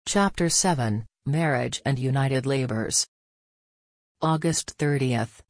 Chapter 7, Marriage and United Labors. August 30th,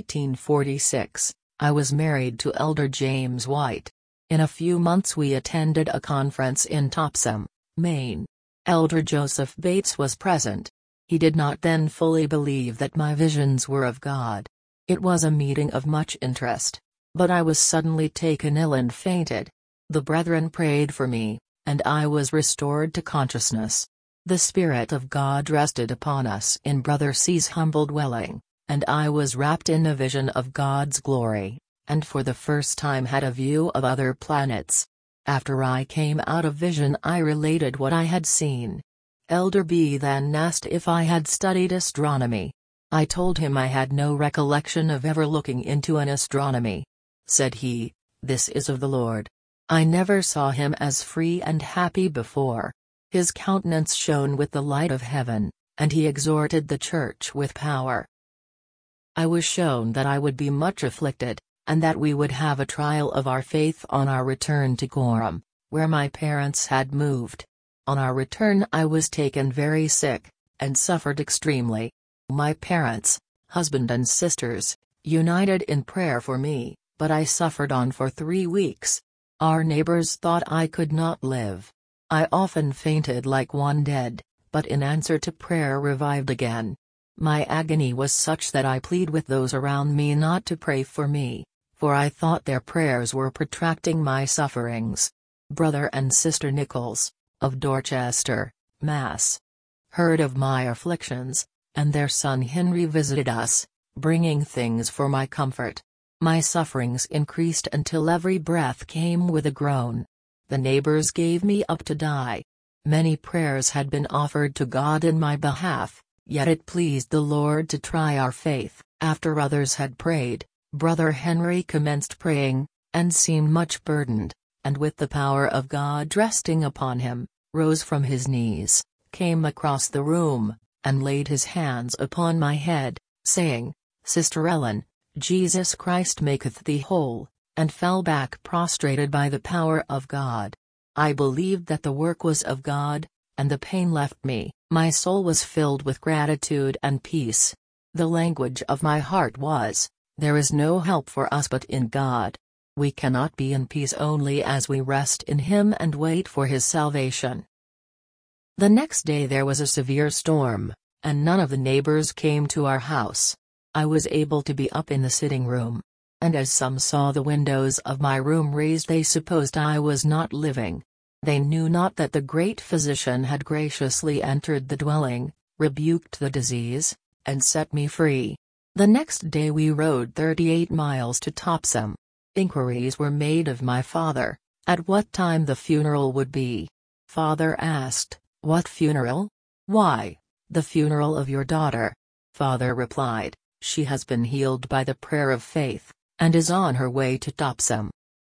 1846, I was married to Elder James White. In a few months we attended a conference in Topsham, Maine. Elder Joseph Bates was present. He did not then fully believe that my visions were of God. It was a meeting of much interest. But I was suddenly taken ill and fainted. The brethren prayed for me, and I was restored to consciousness. The Spirit of God rested upon us in Brother C's humble dwelling, and I was wrapped in a vision of God's glory, and for the first time had a view of other planets. After I came out of vision I related what I had seen. Elder B then asked if I had studied astronomy. I told him I had no recollection of ever looking into an astronomy. Said he, "This is of the Lord." I never saw him as free and happy before. His countenance shone with the light of heaven, and he exhorted the church with power. I was shown that I would be much afflicted, and that we would have a trial of our faith on our return to Gorham, where my parents had moved. On our return I was taken very sick, and suffered extremely. My parents, husband and sisters, united in prayer for me, but I suffered on for 3 weeks. Our neighbors thought I could not live. I often fainted like one dead, but in answer to prayer revived again. My agony was such that I plead with those around me not to pray for me, for I thought their prayers were protracting my sufferings. Brother and Sister Nichols, of Dorchester, Mass., heard of my afflictions, and their son Henry visited us, bringing things for my comfort. My sufferings increased until every breath came with a groan. The neighbors gave me up to die. Many prayers had been offered to God in my behalf, yet it pleased the Lord to try our faith. After others had prayed, Brother Henry commenced praying, and seemed much burdened, and with the power of God resting upon him, rose from his knees, came across the room, and laid his hands upon my head, saying, "Sister Ellen, Jesus Christ maketh thee whole," and fell back prostrated by the power of God. I believed that the work was of God, and the pain left me. My soul was filled with gratitude and peace. The language of my heart was, "There is no help for us but in God." We cannot be in peace only as we rest in Him and wait for His salvation. The next day there was a severe storm, and none of the neighbors came to our house. I was able to be up in the sitting room, and as some saw the windows of my room raised they supposed I was not living. They knew not that the great physician had graciously entered the dwelling, rebuked the disease, and set me free. The next day we rode 38 miles to Topsham. Inquiries were made of my father, at what time the funeral would be. Father asked, "What funeral?" "Why, the funeral of your daughter." Father replied, "She has been healed by the prayer of faith, and is on her way to Topsham."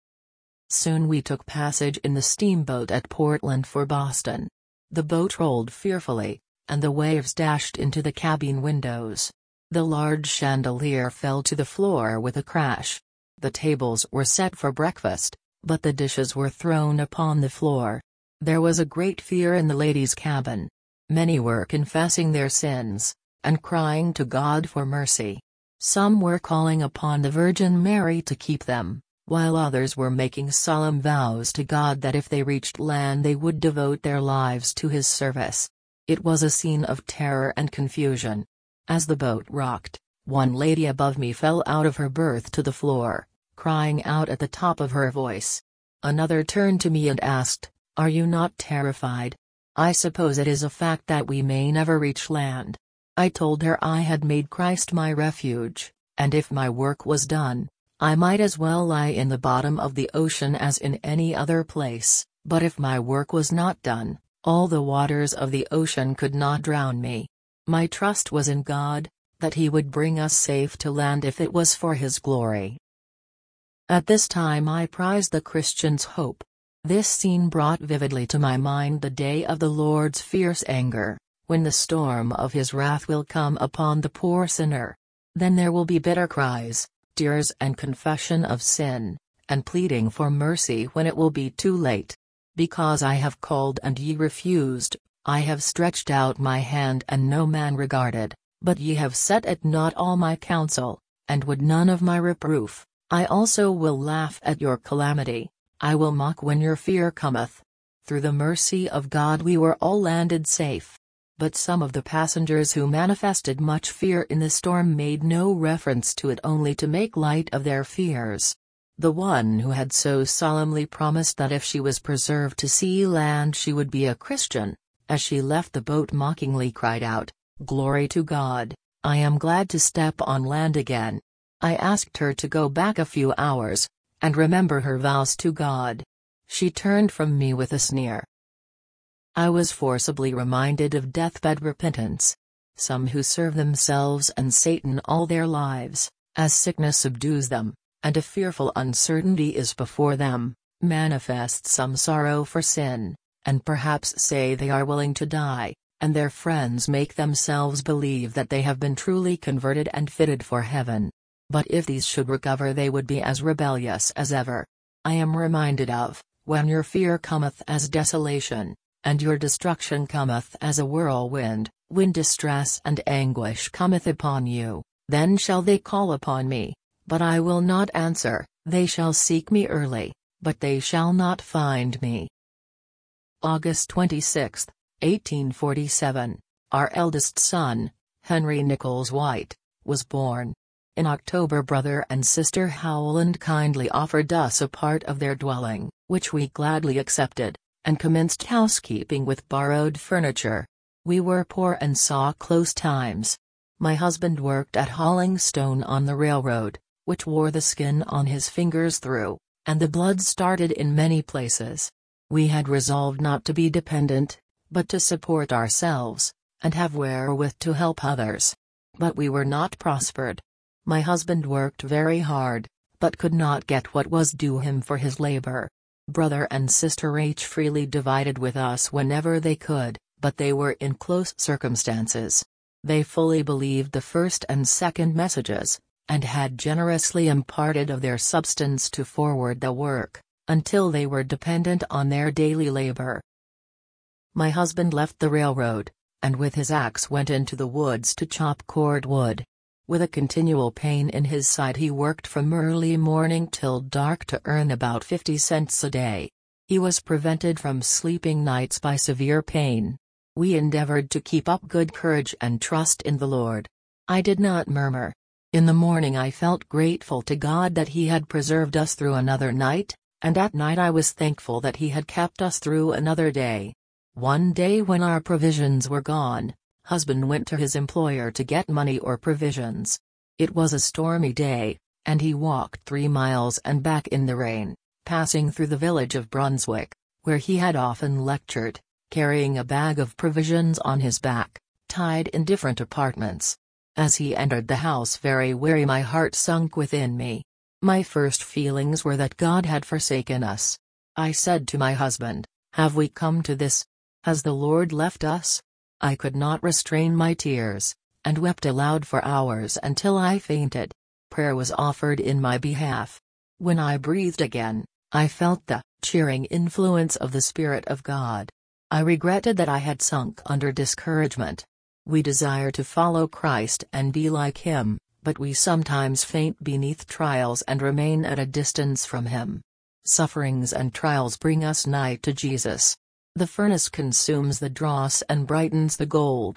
Soon we took passage in the steamboat at Portland for Boston. The boat rolled fearfully, and the waves dashed into the cabin windows. The large chandelier fell to the floor with a crash. The tables were set for breakfast, but the dishes were thrown upon the floor. There was a great fear in the ladies' cabin. Many were confessing their sins, and crying to God for mercy. Some were calling upon the Virgin Mary to keep them, while others were making solemn vows to God that if they reached land they would devote their lives to His service. It was a scene of terror and confusion. As the boat rocked, one lady above me fell out of her berth to the floor, crying out at the top of her voice. Another turned to me and asked, "Are you not terrified? I suppose it is a fact that we may never reach land." I told her I had made Christ my refuge, and if my work was done, I might as well lie in the bottom of the ocean as in any other place, but if my work was not done, all the waters of the ocean could not drown me. My trust was in God, that He would bring us safe to land if it was for His glory. At this time I prized the Christian's hope. This scene brought vividly to my mind the day of the Lord's fierce anger, when the storm of His wrath will come upon the poor sinner. Then there will be bitter cries, tears and confession of sin, and pleading for mercy when it will be too late. "Because I have called and ye refused, I have stretched out my hand and no man regarded, but ye have set at naught all my counsel, and would none of my reproof. I also will laugh at your calamity, I will mock when your fear cometh. Through the mercy of God we were all landed safe. But some of the passengers who manifested much fear in the storm made no reference to it, only to make light of their fears. The one who had so solemnly promised that if she was preserved to see land she would be a Christian, as she left the boat mockingly cried out, "Glory to God, I am glad to step on land again." I asked her to go back a few hours, and remember her vows to God. She turned from me with a sneer. I was forcibly reminded of deathbed repentance. Some who serve themselves and Satan all their lives, as sickness subdues them, and a fearful uncertainty is before them, manifest some sorrow for sin, and perhaps say they are willing to die, and their friends make themselves believe that they have been truly converted and fitted for heaven. But if these should recover they would be as rebellious as ever. I am reminded of, when your fear cometh as desolation, and your destruction cometh as a whirlwind, when distress and anguish cometh upon you, then shall they call upon me, but I will not answer, they shall seek me early, but they shall not find me. August 26, 1847, our eldest son, Henry Nichols White, was born. In October brother and sister Howland kindly offered us a part of their dwelling, which we gladly accepted, and commenced housekeeping with borrowed furniture. We were poor and saw close times. My husband worked at hauling stone on the railroad, which wore the skin on his fingers through, and the blood started in many places. We had resolved not to be dependent, but to support ourselves, and have wherewith to help others. But we were not prospered. My husband worked very hard, but could not get what was due him for his labor. Brother and sister H freely divided with us whenever they could, but they were in close circumstances. They fully believed the first and second messages, and had generously imparted of their substance to forward the work, until they were dependent on their daily labor. My husband left the railroad, and with his axe went into the woods to chop cordwood. With a continual pain in his side he worked from early morning till dark to earn about 50 cents a day. He was prevented from sleeping nights by severe pain. We endeavored to keep up good courage and trust in the Lord. I did not murmur. In the morning I felt grateful to God that He had preserved us through another night, and at night I was thankful that He had kept us through another day. One day when our provisions were gone, husband went to his employer to get money or provisions. It was a stormy day, and he walked 3 miles and back in the rain, passing through the village of Brunswick, where he had often lectured, carrying a bag of provisions on his back, tied in different apartments. As he entered the house very weary, my heart sunk within me. My first feelings were that God had forsaken us. I said to my husband, "Have we come to this? Has the Lord left us?" I could not restrain my tears, and wept aloud for hours until I fainted. Prayer was offered in my behalf. When I breathed again, I felt the cheering influence of the Spirit of God. I regretted that I had sunk under discouragement. We desire to follow Christ and be like Him, but we sometimes faint beneath trials and remain at a distance from Him. Sufferings and trials bring us nigh to Jesus. The furnace consumes the dross and brightens the gold.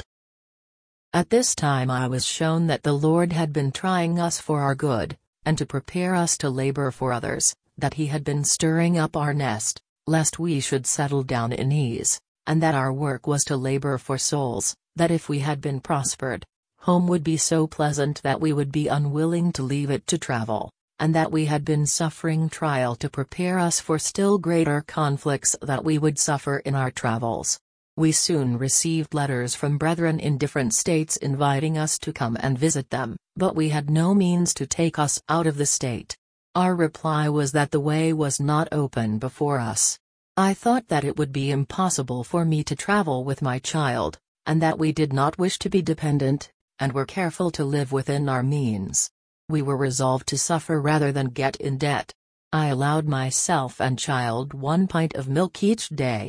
At this time I was shown that the Lord had been trying us for our good, and to prepare us to labor for others, that He had been stirring up our nest, lest we should settle down in ease, and that our work was to labor for souls, that if we had been prospered, home would be so pleasant that we would be unwilling to leave it to travel, and that we had been suffering trial to prepare us for still greater conflicts that we would suffer in our travels. We soon received letters from brethren in different states inviting us to come and visit them, but we had no means to take us out of the state. Our reply was that the way was not open before us. I thought that it would be impossible for me to travel with my child, and that we did not wish to be dependent, and were careful to live within our means. We were resolved to suffer rather than get in debt. I allowed myself and child 1 pint of milk each day.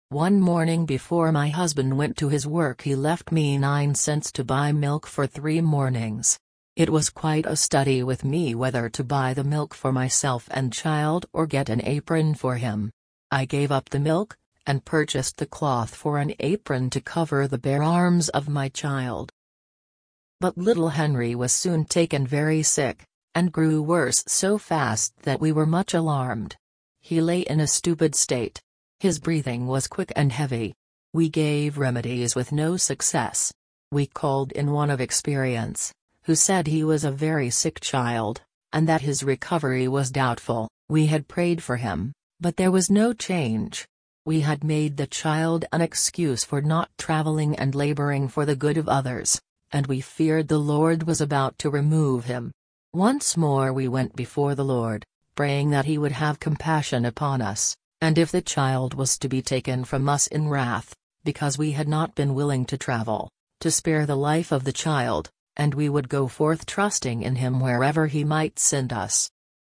One morning before my husband went to his work, he left me 9 cents to buy milk for 3 mornings. It was quite a study with me whether to buy the milk for myself and child or get an apron for him. I gave up the milk, and purchased the cloth for an apron to cover the bare arms of my child. But little Henry was soon taken very sick, and grew worse so fast that we were much alarmed. He lay in a stupid state. His breathing was quick and heavy. We gave remedies with no success. We called in one of experience, who said he was a very sick child, and that his recovery was doubtful. We had prayed for him, but there was no change. We had made the child an excuse for not traveling and laboring for the good of others, and we feared the Lord was about to remove him. Once more we went before the Lord, praying that he would have compassion upon us, and if the child was to be taken from us in wrath, because we had not been willing to travel, to spare the life of the child, and we would go forth trusting in him wherever he might send us.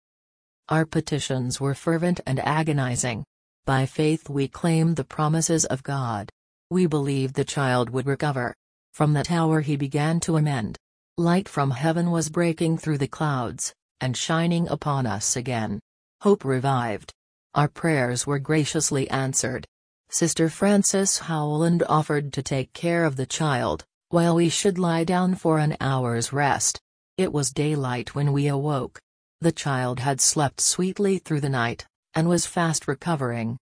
Our petitions were fervent and agonizing. By faith we claimed the promises of God. We believed the child would recover. From that hour he began to amend. Light from heaven was breaking through the clouds, and shining upon us again. Hope revived. Our prayers were graciously answered. Sister Frances Howland offered to take care of the child, while we should lie down for an hour's rest. It was daylight when we awoke. The child had slept sweetly through the night, and was fast recovering.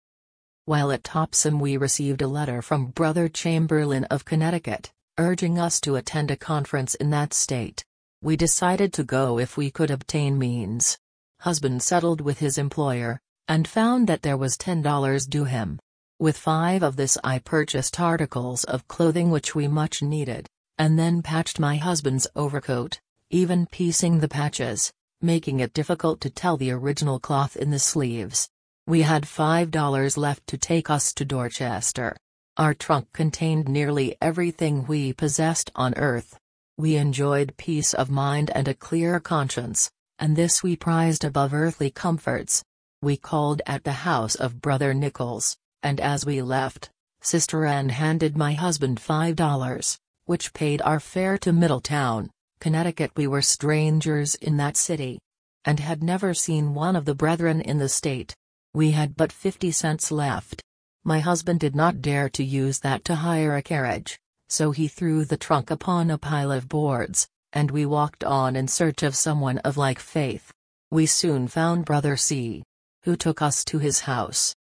While at Topsham we received a letter from Brother Chamberlain of Connecticut, urging us to attend a conference in that state. We decided to go if we could obtain means. Husband settled with his employer, and found that there was $10 due him. With 5 of this I purchased articles of clothing which we much needed, and then patched my husband's overcoat, even piecing the patches, making it difficult to tell the original cloth in the sleeves. We had $5 left to take us to Dorchester. Our trunk contained nearly everything we possessed on earth. We enjoyed peace of mind and a clear conscience, and this we prized above earthly comforts. We called at the house of Brother Nichols, and as we left, Sister Ann handed my husband $5, which paid our fare to Middletown, Connecticut. We were strangers in that city, and had never seen one of the brethren in the state. We had but 50 cents left. My husband did not dare to use that to hire a carriage, so he threw the trunk upon a pile of boards, and we walked on in search of someone of like faith. We soon found Brother C., who took us to his house.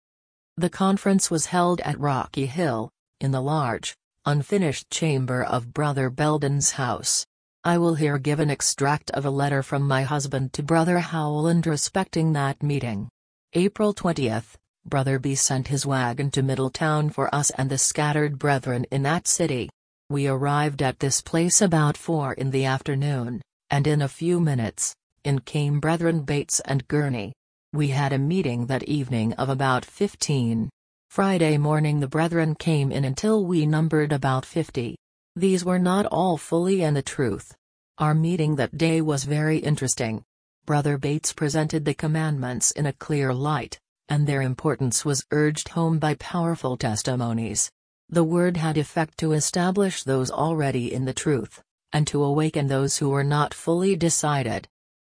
The conference was held at Rocky Hill, in the large, unfinished chamber of Brother Belden's house. I will here give an extract of a letter from my husband to Brother Howland respecting that meeting. April 20th, Brother B. sent his wagon to Middletown for us and the scattered brethren in that city. We arrived at this place about 4 in the afternoon, and in a few minutes, in came Brethren Bates and Gurney. We had a meeting that evening of about 15. Friday morning the brethren came in until we numbered about 50. These were not all fully in the truth. Our meeting that day was very interesting. Brother Bates presented the commandments in a clear light, and their importance was urged home by powerful testimonies. The word had effect to establish those already in the truth, and to awaken those who were not fully decided.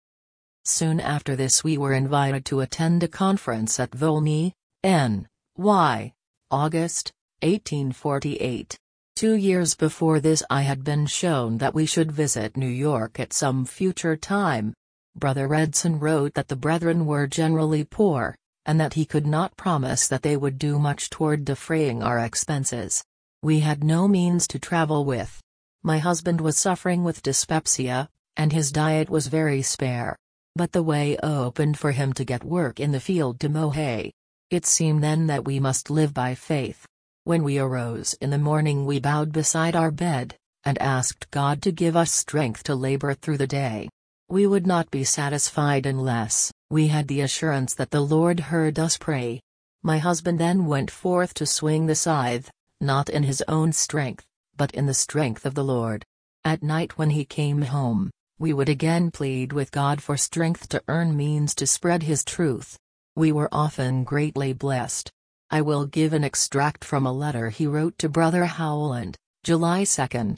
Soon after this we were invited to attend a conference at Volney, N.Y., August, 1848. 2 years before this I had been shown that we should visit New York at some future time. Brother Edson wrote that the brethren were generally poor, and that he could not promise that they would do much toward defraying our expenses. We had no means to travel with. My husband was suffering with dyspepsia, and his diet was very spare. But the way opened for him to get work in the field to mow hay. It seemed then that we must live by faith. When we arose in the morning we bowed beside our bed, and asked God to give us strength to labor through the day. We would not be satisfied unless we had the assurance that the Lord heard us pray. My husband then went forth to swing the scythe, not in his own strength, but in the strength of the Lord. At night when he came home, we would again plead with God for strength to earn means to spread his truth. We were often greatly blessed. I will give an extract from a letter he wrote to Brother Howland, July 2.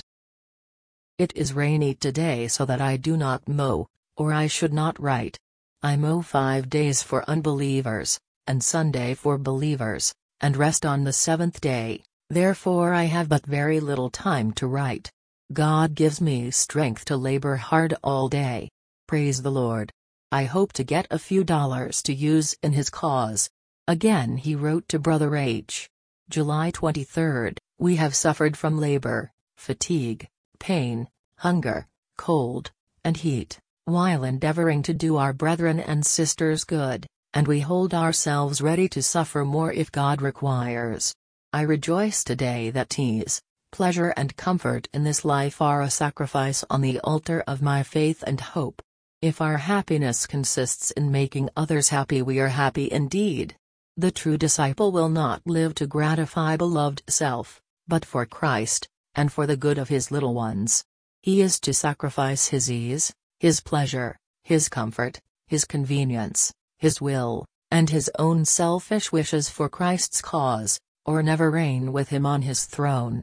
It is rainy today, so that I do not mow, or I should not write. I mow 5 days for unbelievers, and Sunday for believers, and rest on the 7th day, therefore I have but very little time to write. God gives me strength to labor hard all day. Praise the Lord. I hope to get a few dollars to use in his cause. Again he wrote to Brother H. July 23, we have suffered from labor, fatigue, pain, hunger, cold, and heat, while endeavoring to do our brethren and sisters good, and we hold ourselves ready to suffer more if God requires. I rejoice today that ease, pleasure and comfort in this life are a sacrifice on the altar of my faith and hope. If our happiness consists in making others happy, we are happy indeed. The true disciple will not live to gratify beloved self, but for Christ, and for the good of his little ones. He is to sacrifice his ease, his pleasure, his comfort, his convenience, his will, and his own selfish wishes for Christ's cause, or never reign with him on his throne.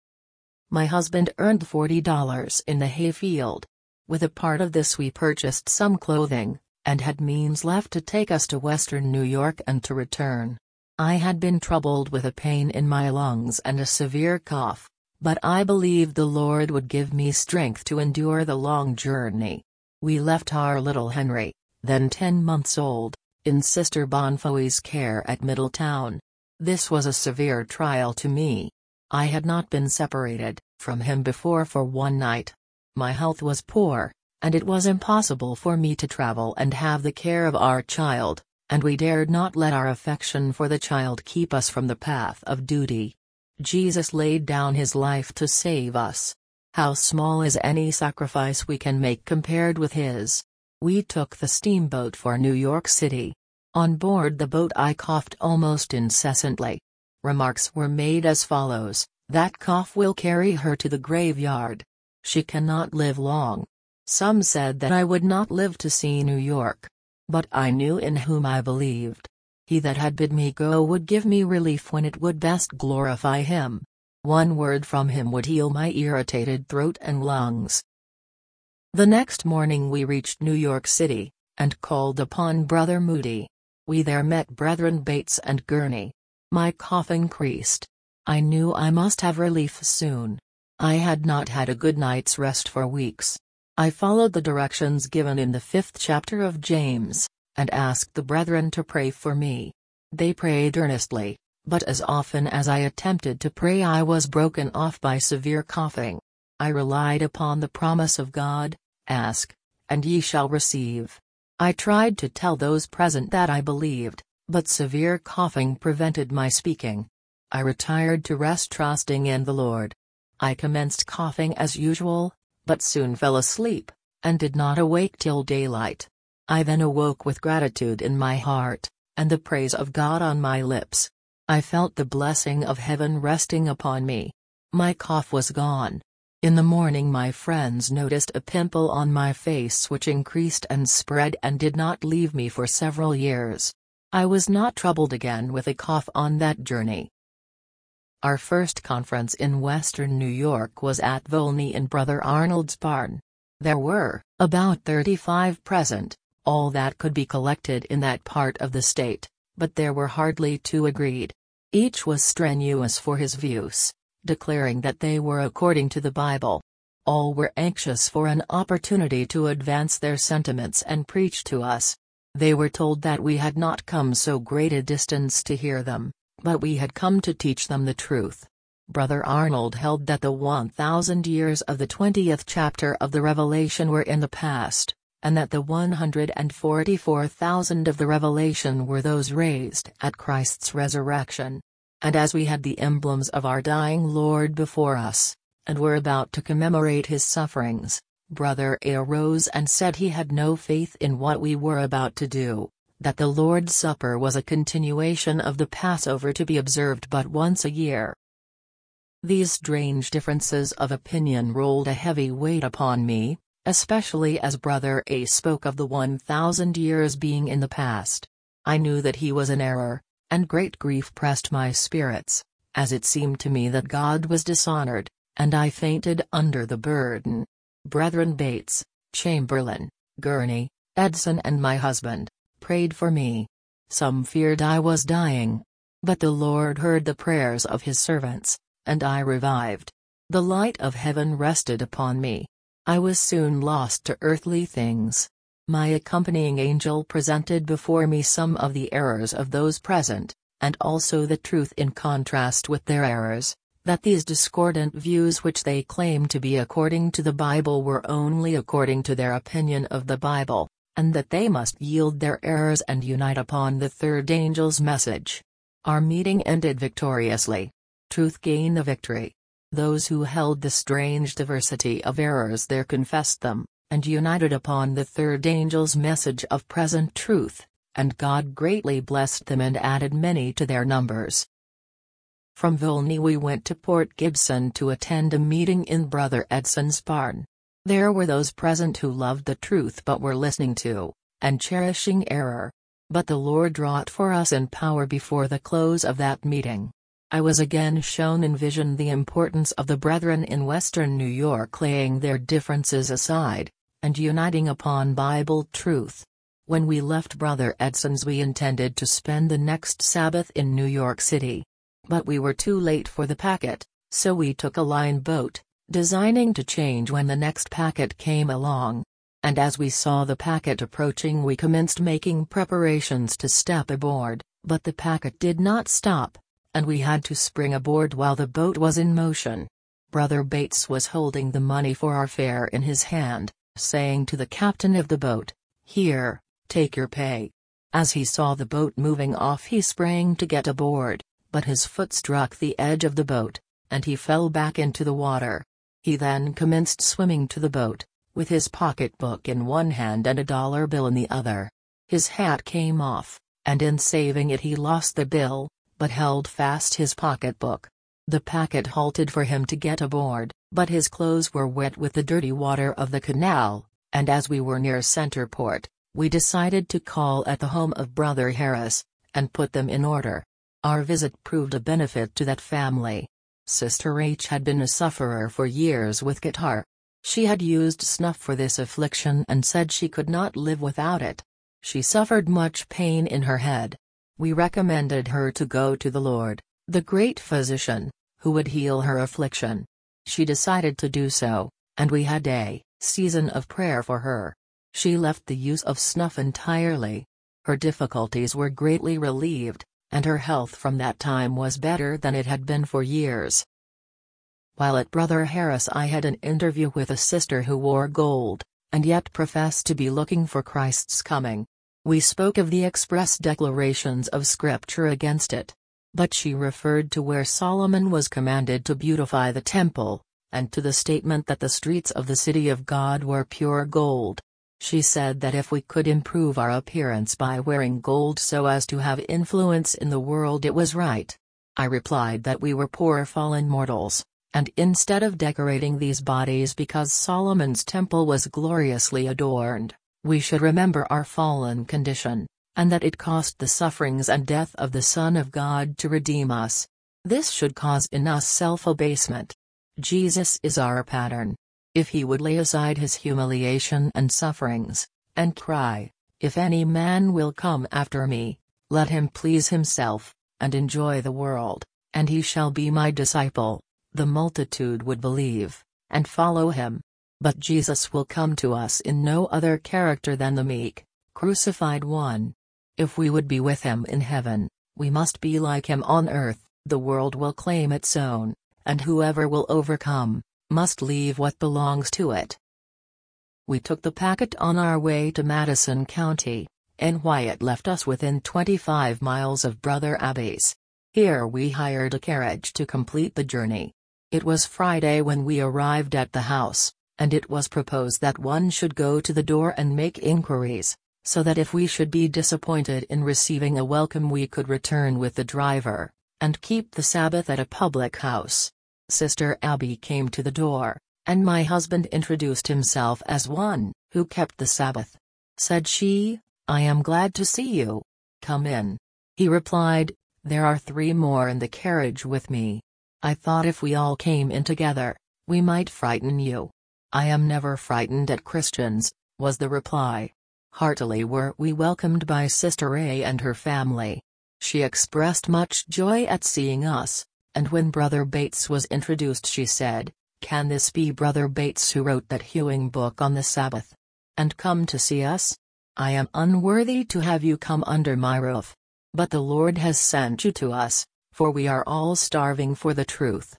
My husband earned $40 in the hayfield. With a part of this we purchased some clothing, and had means left to take us to Western New York and to return. I had been troubled with a pain in my lungs and a severe cough, but I believed the Lord would give me strength to endure the long journey. We left our little Henry, then 10 months old, in Sister Bonfoy's care at Middletown. This was a severe trial to me. I had not been separated from him before for one night. My health was poor, and it was impossible for me to travel and have the care of our child, and we dared not let our affection for the child keep us from the path of duty. Jesus laid down his life to save us. How small is any sacrifice we can make compared with his. We took the steamboat for New York City. On board the boat I coughed almost incessantly. Remarks were made as follows: that cough will carry her to the graveyard. She cannot live long. Some said that I would not live to see New York. But I knew in whom I believed. He that had bid me go would give me relief when it would best glorify him. One word from him would heal my irritated throat and lungs. The next morning we reached New York City, and called upon Brother Moody. We there met Brethren Bates and Gurney. My cough increased. I knew I must have relief soon. I had not had a good night's rest for weeks. I followed the directions given in the 5th chapter of James, and asked the brethren to pray for me. They prayed earnestly, but as often as I attempted to pray I was broken off by severe coughing. I relied upon the promise of God, "Ask, and ye shall receive." I tried to tell those present that I believed, but severe coughing prevented my speaking. I retired to rest, trusting in the Lord. I commenced coughing as usual, but soon fell asleep, and did not awake till daylight. I then awoke with gratitude in my heart, and the praise of God on my lips. I felt the blessing of heaven resting upon me. My cough was gone. In the morning my friends noticed a pimple on my face which increased and spread and did not leave me for several years. I was not troubled again with a cough on that journey. Our first conference in Western New York was at Volney in Brother Arnold's barn. There were about 35 present, all that could be collected in that part of the state, but there were hardly 2 agreed. Each was strenuous for his views, declaring that they were according to the Bible. All were anxious for an opportunity to advance their sentiments and preach to us. They were told that we had not come so great a distance to hear them, but we had come to teach them the truth. Brother Arnold held that the 1,000 years of the 20th chapter of the Revelation were in the past, and that the 144,000 of the Revelation were those raised at Christ's resurrection. And as we had the emblems of our dying Lord before us, and were about to commemorate his sufferings, Brother A arose and said he had no faith in what we were about to do, that the Lord's Supper was a continuation of the Passover to be observed but once a year. These strange differences of opinion rolled a heavy weight upon me, especially as Brother A spoke of the 1,000 years being in the past. I knew that he was in error, and great grief pressed my spirits, as it seemed to me that God was dishonored, and I fainted under the burden. Brethren Bates, Chamberlain, Gurney, Edson and my husband prayed for me. Some feared I was dying. But the Lord heard the prayers of his servants, and I revived. The light of heaven rested upon me. I was soon lost to earthly things. My accompanying angel presented before me some of the errors of those present, and also the truth in contrast with their errors, that these discordant views which they claim to be according to the Bible were only according to their opinion of the Bible, and that they must yield their errors and unite upon the third angel's message. Our meeting ended victoriously. Truth gained the victory. Those who held the strange diversity of errors there confessed them, and united upon the third angel's message of present truth, and God greatly blessed them and added many to their numbers. From Vilna we went to Port Gibson to attend a meeting in Brother Edson's barn. There were those present who loved the truth but were listening to, and cherishing error. But the Lord wrought for us in power before the close of that meeting. I was again shown in vision the importance of the brethren in Western New York laying their differences aside, and uniting upon Bible truth. When we left Brother Edson's we intended to spend the next Sabbath in New York City. But we were too late for the packet, so we took a line boat, designing to change when the next packet came along. And as we saw the packet approaching we commenced making preparations to step aboard, but the packet did not stop, and we had to spring aboard while the boat was in motion. Brother Bates was holding the money for our fare in his hand, saying to the captain of the boat, "Here, take your pay." As he saw the boat moving off he sprang to get aboard, but his foot struck the edge of the boat, and he fell back into the water. He then commenced swimming to the boat, with his pocketbook in one hand and a dollar bill in the other. His hat came off, and in saving it he lost the bill, but held fast his pocketbook. The packet halted for him to get aboard, but his clothes were wet with the dirty water of the canal, and as we were near Centerport, we decided to call at the home of Brother Harris, and put them in order. Our visit proved a benefit to that family. Sister H had been a sufferer for years with catarrh. She had used snuff for this affliction and said she could not live without it. She suffered much pain in her head. We recommended her to go to the Lord, the great physician, who would heal her affliction. She decided to do so, and we had a season of prayer for her. She left the use of snuff entirely. Her difficulties were greatly relieved, and her health from that time was better than it had been for years. While at Brother Harris I had an interview with a sister who wore gold, and yet professed to be looking for Christ's coming. We spoke of the express declarations of Scripture against it. But she referred to where Solomon was commanded to beautify the temple, and to the statement that the streets of the city of God were pure gold. She said that if we could improve our appearance by wearing gold so as to have influence in the world it was right. I replied that we were poor fallen mortals, and instead of decorating these bodies because Solomon's temple was gloriously adorned, we should remember our fallen condition, and that it cost the sufferings and death of the Son of God to redeem us. This should cause in us self-abasement. Jesus is our pattern. If he would lay aside his humiliation and sufferings, and cry, "If any man will come after me, let him please himself, and enjoy the world, and he shall be my disciple," the multitude would believe, and follow him. But Jesus will come to us in no other character than the meek, crucified one. If we would be with him in heaven, we must be like him on earth. The world will claim its own, and whoever will overcome, must leave what belongs to it. We took the packet on our way to Madison County, and Wyatt left us within 25 miles of Brother Abbey's. Here we hired a carriage to complete the journey. It was Friday when we arrived at the house, and it was proposed that one should go to the door and make inquiries, so that if we should be disappointed in receiving a welcome we could return with the driver, and keep the Sabbath at a public house. Sister Abby came to the door, and my husband introduced himself as one who kept the Sabbath. Said she, "I am glad to see you. Come in." He replied, There are 3 more in the carriage with me. I thought if we all came in together, we might frighten you. I am never frightened at Christians, was the reply. Heartily were we welcomed by Sister A and her family. She expressed much joy at seeing us, and when Brother Bates was introduced she said, "Can this be Brother Bates who wrote that hewing book on the Sabbath? And come to see us? I am unworthy to have you come under my roof. But the Lord has sent you to us, for we are all starving for the truth."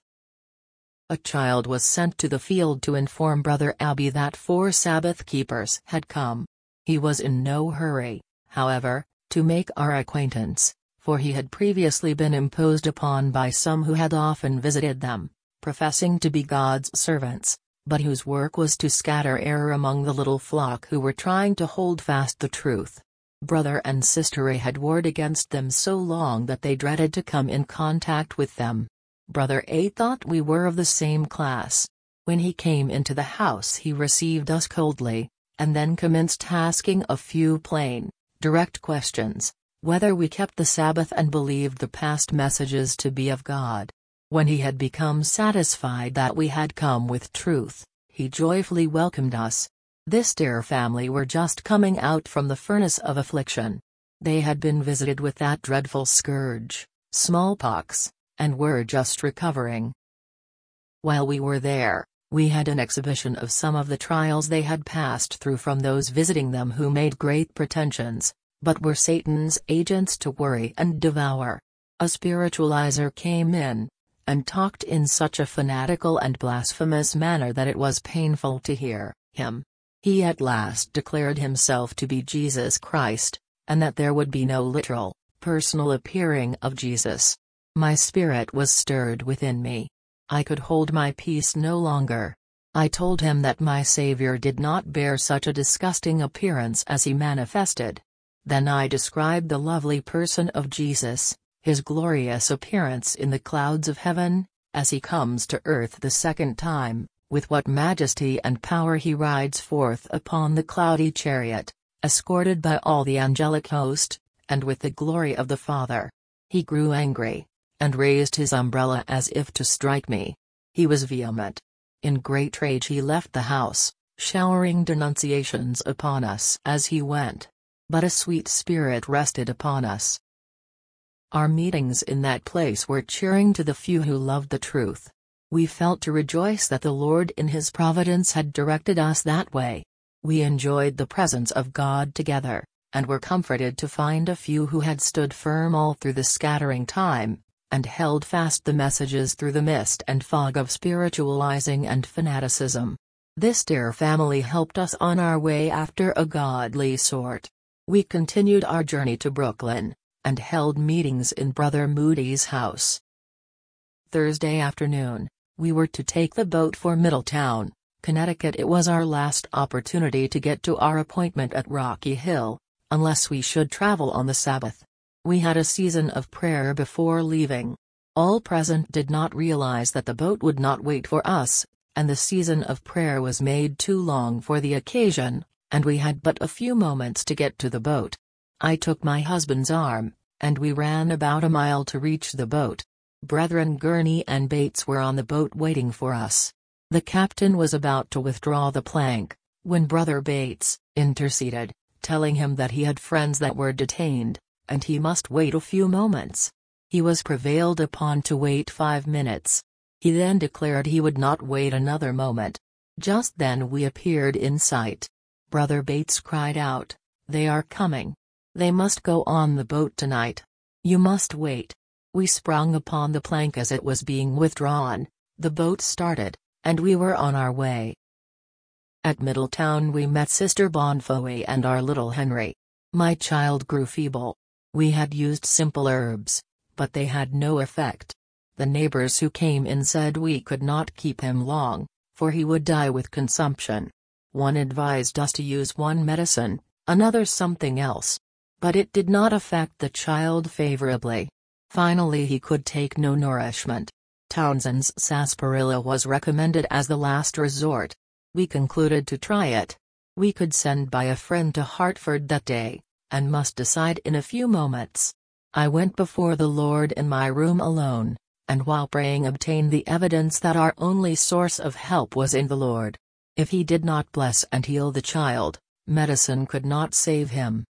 A child was sent to the field to inform Brother Abbey that 4 Sabbath keepers had come. He was in no hurry, however, to make our acquaintance, for he had previously been imposed upon by some who had often visited them, professing to be God's servants, but whose work was to scatter error among the little flock who were trying to hold fast the truth. Brother and Sister A had warred against them so long that they dreaded to come in contact with them. Brother A thought we were of the same class. When he came into the house he received us coldly, and then commenced asking a few plain, direct questions, whether we kept the Sabbath and believed the past messages to be of God. When he had become satisfied that we had come with truth, he joyfully welcomed us. This dear family were just coming out from the furnace of affliction. They had been visited with that dreadful scourge, smallpox, and were just recovering. While we were there, we had an exhibition of some of the trials they had passed through from those visiting them who made great pretensions, but were Satan's agents to worry and devour. A spiritualizer came in, and talked in such a fanatical and blasphemous manner that it was painful to hear him. He at last declared himself to be Jesus Christ, and that there would be no literal, personal appearing of Jesus. My spirit was stirred within me. I could hold my peace no longer. I told him that my Savior did not bear such a disgusting appearance as he manifested. Then I described the lovely person of Jesus, his glorious appearance in the clouds of heaven, as he comes to earth the second time, with what majesty and power he rides forth upon the cloudy chariot, escorted by all the angelic host, and with the glory of the Father. He grew angry, and raised his umbrella as if to strike me. He was vehement. In great rage he left the house, showering denunciations upon us as he went. But a sweet spirit rested upon us. Our meetings in that place were cheering to the few who loved the truth. We felt to rejoice that the Lord in His providence had directed us that way. We enjoyed the presence of God together, and were comforted to find a few who had stood firm all through the scattering time, and held fast the messages through the mist and fog of spiritualizing and fanaticism. This dear family helped us on our way after a godly sort. We continued our journey to Brooklyn, and held meetings in Brother Moody's house. Thursday afternoon, we were to take the boat for Middletown, Connecticut. It was our last opportunity to get to our appointment at Rocky Hill, unless we should travel on the Sabbath. We had a season of prayer before leaving. All present did not realize that the boat would not wait for us, and the season of prayer was made too long for the occasion, and we had but a few moments to get to the boat. I took my husband's arm, and we ran about a mile to reach the boat. Brethren Gurney and Bates were on the boat waiting for us. The captain was about to withdraw the plank, when Brother Bates interceded, telling him that he had friends that were detained, and he must wait a few moments. He was prevailed upon to wait 5 minutes. He then declared he would not wait another moment. Just then we appeared in sight. Brother Bates cried out, "They are coming. They must go on the boat tonight. You must wait." We sprung upon the plank as it was being withdrawn, the boat started, and we were on our way. At Middletown we met Sister Bonfoy and our little Henry. My child grew feeble. We had used simple herbs, but they had no effect. The neighbors who came in said we could not keep him long, for he would die with consumption. One advised us to use one medicine, another something else. But it did not affect the child favorably. Finally he could take no nourishment. Townsend's sarsaparilla was recommended as the last resort. We concluded to try it. We could send by a friend to Hartford that day, and must decide in a few moments. I went before the Lord in my room alone, and while praying obtained the evidence that our only source of help was in the Lord. If He did not bless and heal the child, medicine could not save him.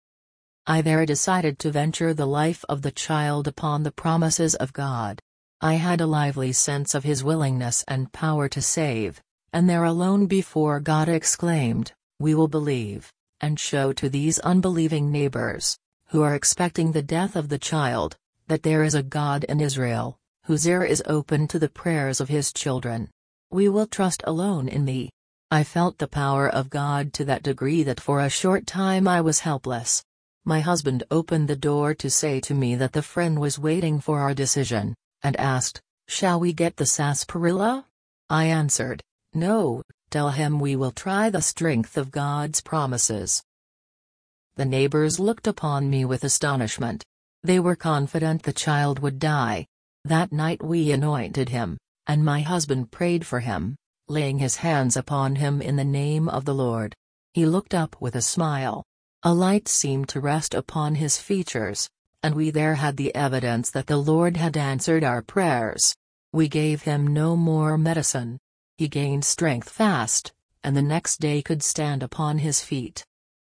I there decided to venture the life of the child upon the promises of God. I had a lively sense of His willingness and power to save, and there alone before God exclaimed, "We will believe, and show to these unbelieving neighbors, who are expecting the death of the child, that there is a God in Israel, whose ear is open to the prayers of His children. We will trust alone in Thee." I felt the power of God to that degree that for a short time I was helpless. My husband opened the door to say to me that the friend was waiting for our decision, and asked, "Shall we get the sarsaparilla?" I answered, "No, tell him we will try the strength of God's promises." The neighbors looked upon me with astonishment. They were confident the child would die. That night we anointed him, and my husband prayed for him, laying his hands upon him in the name of the Lord. He looked up with a smile. A light seemed to rest upon his features, and we there had the evidence that the Lord had answered our prayers. We gave him no more medicine. He gained strength fast, and the next day could stand upon his feet.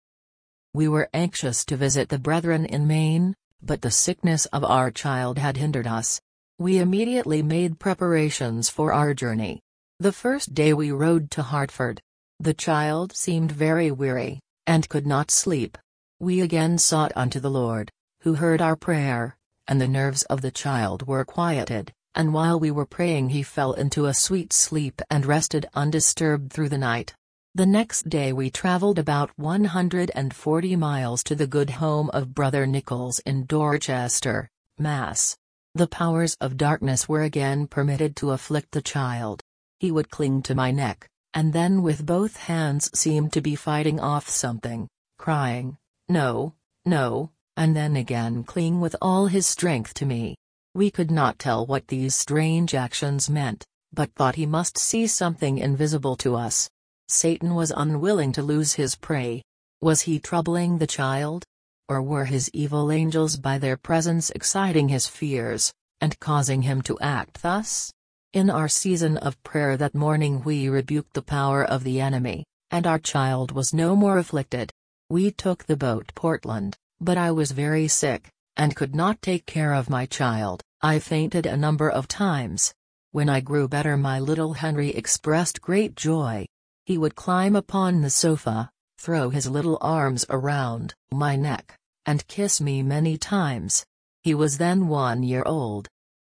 We were anxious to visit the brethren in Maine, but the sickness of our child had hindered us. We immediately made preparations for our journey. The first day we rode to Hartford. The child seemed very weary, and could not sleep. We again sought unto the Lord, who heard our prayer, and the nerves of the child were quieted, and while we were praying he fell into a sweet sleep and rested undisturbed through the night. The next day we traveled about 140 miles to the good home of Brother Nichols in Dorchester, Mass. The powers of darkness were again permitted to afflict the child. He would cling to my neck, and then with both hands seemed to be fighting off something, crying, "No, no," and then again cling with all his strength to me. We could not tell what these strange actions meant, but thought he must see something invisible to us. Satan was unwilling to lose his prey. Was he troubling the child? Or were his evil angels by their presence exciting his fears, and causing him to act thus? In our season of prayer that morning we rebuked the power of the enemy, and our child was no more afflicted. We took the boat Portland, but I was very sick, and could not take care of my child. I fainted a number of times. When I grew better my little Henry expressed great joy. He would climb upon the sofa, throw his little arms around my neck, and kiss me many times. He was then 1 year old.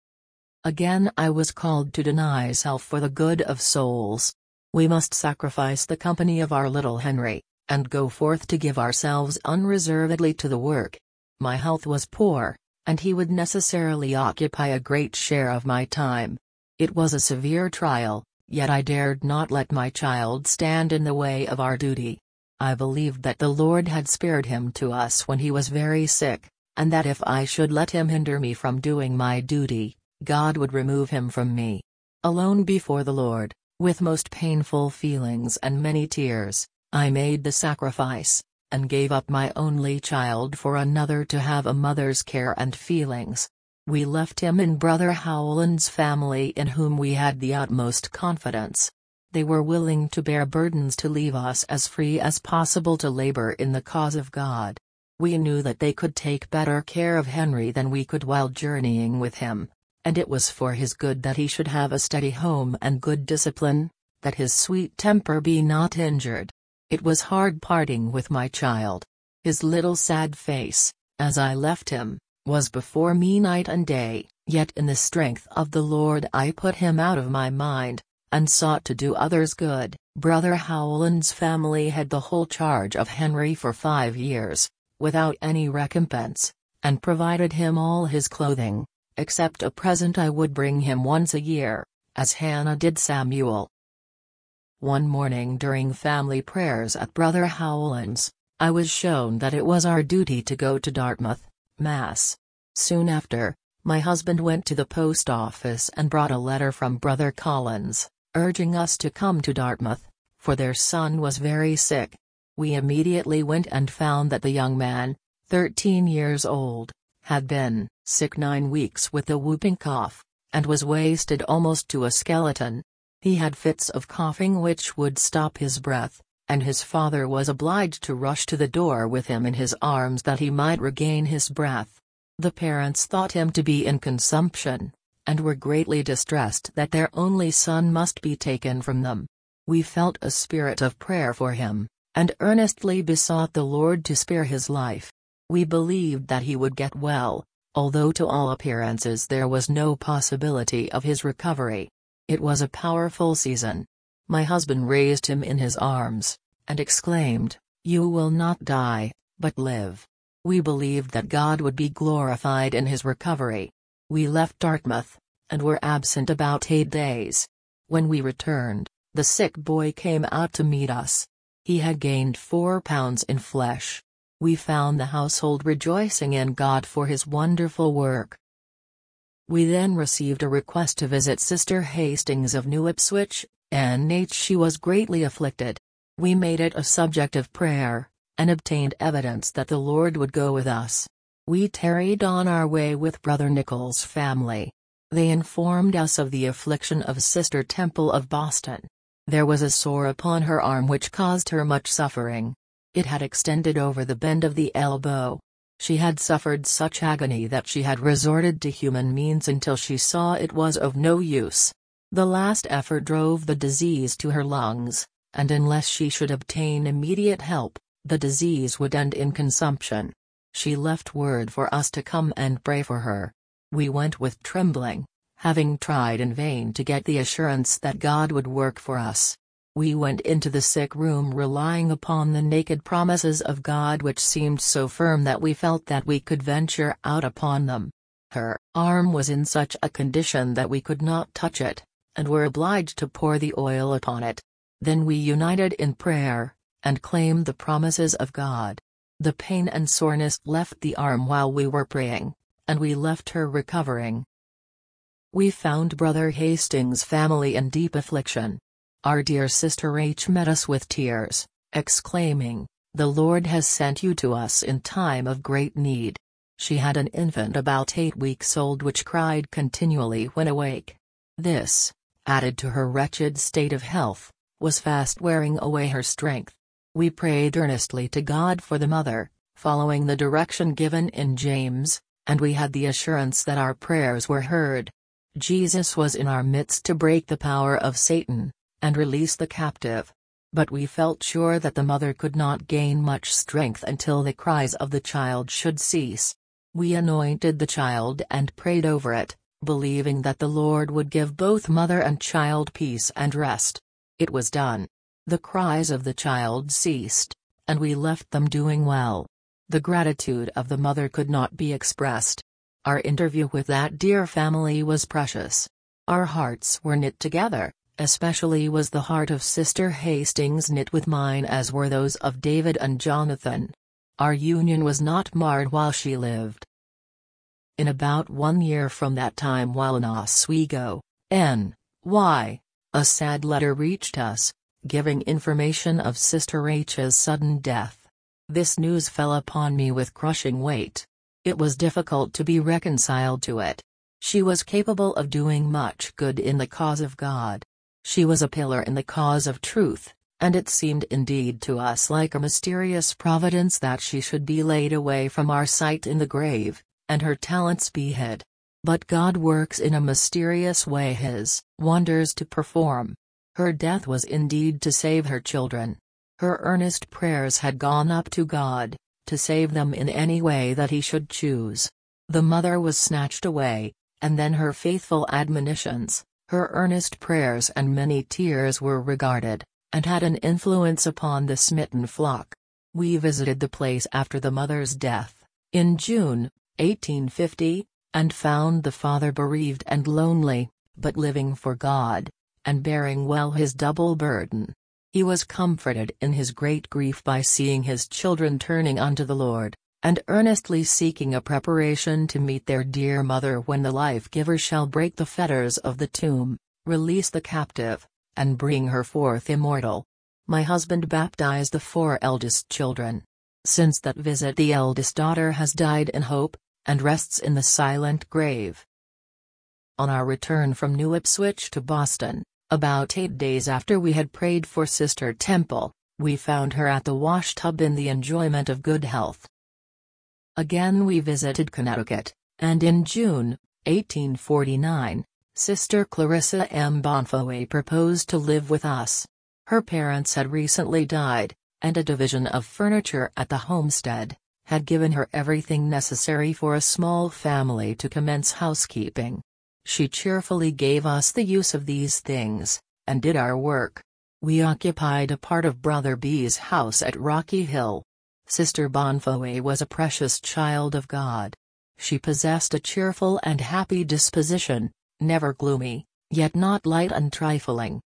Again I was called to deny self for the good of souls. We must sacrifice the company of our little Henry, and go forth to give ourselves unreservedly to the work. My health was poor, and he would necessarily occupy a great share of my time. It was a severe trial, yet I dared not let my child stand in the way of our duty. I believed that the Lord had spared him to us when he was very sick, and that if I should let him hinder me from doing my duty, God would remove him from me. Alone before the Lord, with most painful feelings and many tears, I made the sacrifice, and gave up my only child for another to have a mother's care and feelings. We left him in Brother Howland's family in whom we had the utmost confidence. They were willing to bear burdens to leave us as free as possible to labor in the cause of God. We knew that they could take better care of Henry than we could while journeying with him, and it was for his good that he should have a steady home and good discipline, that his sweet temper be not injured. It was hard parting with my child. His little sad face, as I left him, was before me night and day, yet in the strength of the Lord I put him out of my mind, and sought to do others good. Brother Howland's family had the whole charge of Henry for 5 years, without any recompense, and provided him all his clothing, except a present I would bring him once a year, as Hannah did Samuel. One morning during family prayers at Brother Howland's, I was shown that it was our duty to go to Dartmouth, Mass. Soon after, my husband went to the post office and brought a letter from Brother Collins, urging us to come to Dartmouth, for their son was very sick. We immediately went and found that the young man, 13 years old, had been sick 9 weeks with a whooping cough, and was wasted almost to a skeleton. He had fits of coughing which would stop his breath, and his father was obliged to rush to the door with him in his arms that he might regain his breath. The parents thought him to be in consumption, and were greatly distressed that their only son must be taken from them. We felt a spirit of prayer for him, and earnestly besought the Lord to spare his life. We believed that he would get well, although to all appearances there was no possibility of his recovery. It was a powerful season. My husband raised him in his arms, and exclaimed, "You will not die, but live." We believed that God would be glorified in his recovery. We left Dartmouth, and were absent about 8 days. When we returned, the sick boy came out to meet us. He had gained 4 pounds in flesh. We found the household rejoicing in God for his wonderful work. We then received a request to visit Sister Hastings of New Ipswich, NH. She was greatly afflicted. We made it a subject of prayer, and obtained evidence that the Lord would go with us. We tarried on our way with Brother Nichols' family. They informed us of the affliction of Sister Temple of Boston. There was a sore upon her arm which caused her much suffering. It had extended over the bend of the elbow. She had suffered such agony that she had resorted to human means until she saw it was of no use. The last effort drove the disease to her lungs, and unless she should obtain immediate help, the disease would end in consumption. She left word for us to come and pray for her. We went with trembling, having tried in vain to get the assurance that God would work for us. We went into the sick room relying upon the naked promises of God which seemed so firm that we felt that we could venture out upon them. Her arm was in such a condition that we could not touch it, and were obliged to pour the oil upon it. Then we united in prayer, and claimed the promises of God. The pain and soreness left the arm while we were praying, and we left her recovering. We found Brother Hastings' family in deep affliction. Our dear Sister H. met us with tears, exclaiming, "The Lord has sent you to us in time of great need." She had an infant about 8 weeks old which cried continually when awake. This, added to her wretched state of health, was fast wearing away her strength. We prayed earnestly to God for the mother, following the direction given in James, and we had the assurance that our prayers were heard. Jesus was in our midst to break the power of Satan, and release the captive. But we felt sure that the mother could not gain much strength until the cries of the child should cease. We anointed the child and prayed over it, believing that the Lord would give both mother and child peace and rest. It was done. The cries of the child ceased, and we left them doing well. The gratitude of the mother could not be expressed. Our interview with that dear family was precious. Our hearts were knit together. Especially was the heart of Sister Hastings knit with mine, as were those of David and Jonathan. Our union was not marred while she lived. In about 1 year from that time, while in Oswego, N.Y., a sad letter reached us, giving information of Sister H's sudden death. This news fell upon me with crushing weight. It was difficult to be reconciled to it. She was capable of doing much good in the cause of God. She was a pillar in the cause of truth, and it seemed indeed to us like a mysterious providence that she should be laid away from our sight in the grave, and her talents be hid. But God works in a mysterious way His wonders to perform. Her death was indeed to save her children. Her earnest prayers had gone up to God, to save them in any way that He should choose. The mother was snatched away, and then her faithful admonitions, her earnest prayers and many tears were regarded, and had an influence upon the smitten flock. We visited the place after the mother's death, in June, 1850, and found the father bereaved and lonely, but living for God, and bearing well his double burden. He was comforted in his great grief by seeing his children turning unto the Lord, and earnestly seeking a preparation to meet their dear mother when the Life-giver shall break the fetters of the tomb, release the captive, and bring her forth immortal. My husband baptized the 4 eldest children. Since that visit the eldest daughter has died in hope, and rests in the silent grave. On our return from New Ipswich to Boston, about 8 days after we had prayed for Sister Temple, we found her at the washtub in the enjoyment of good health. Again we visited Connecticut, and in June, 1849, Sister Clarissa M. Bonfoy proposed to live with us. Her parents had recently died, and a division of furniture at the homestead had given her everything necessary for a small family to commence housekeeping. She cheerfully gave us the use of these things, and did our work. We occupied a part of Brother B's house at Rocky Hill. Sister Bonfoy was a precious child of God. She possessed a cheerful and happy disposition, never gloomy, yet not light and trifling.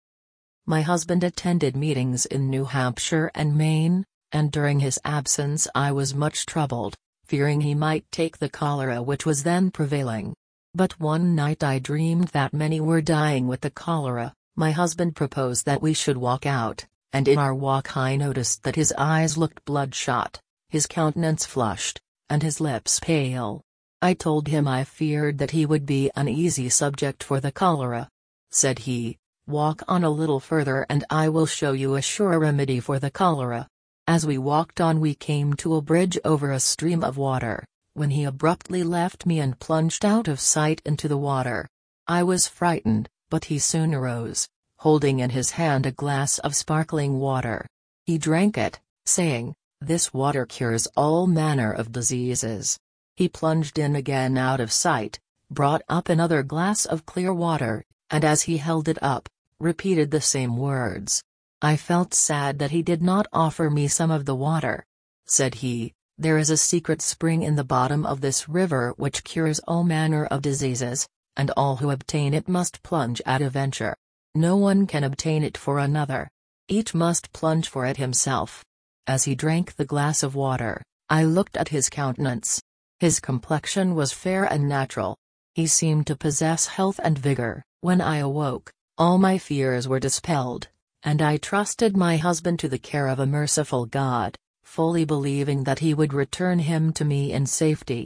My husband attended meetings in New Hampshire and Maine, and during his absence I was much troubled, fearing he might take the cholera which was then prevailing. But one night I dreamed that many were dying with the cholera. My husband proposed that we should walk out, and in our walk I noticed that his eyes looked bloodshot, his countenance flushed, and his lips pale. I told him I feared that he would be an easy subject for the cholera. Said he, "Walk on a little further and I will show you a sure remedy for the cholera." As we walked on we came to a bridge over a stream of water, when he abruptly left me and plunged out of sight into the water. I was frightened, but he soon arose, holding in his hand a glass of sparkling water. He drank it, saying, "This water cures all manner of diseases." He plunged in again out of sight, brought up another glass of clear water, and as he held it up, repeated the same words. I felt sad that he did not offer me some of the water. Said he, "There is a secret spring in the bottom of this river which cures all manner of diseases, and all who obtain it must plunge at a venture. No one can obtain it for another. Each must plunge for it himself." As he drank the glass of water, I looked at his countenance. His complexion was fair and natural. He seemed to possess health and vigor. When I awoke, all my fears were dispelled, and I trusted my husband to the care of a merciful God, fully believing that he would return him to me in safety.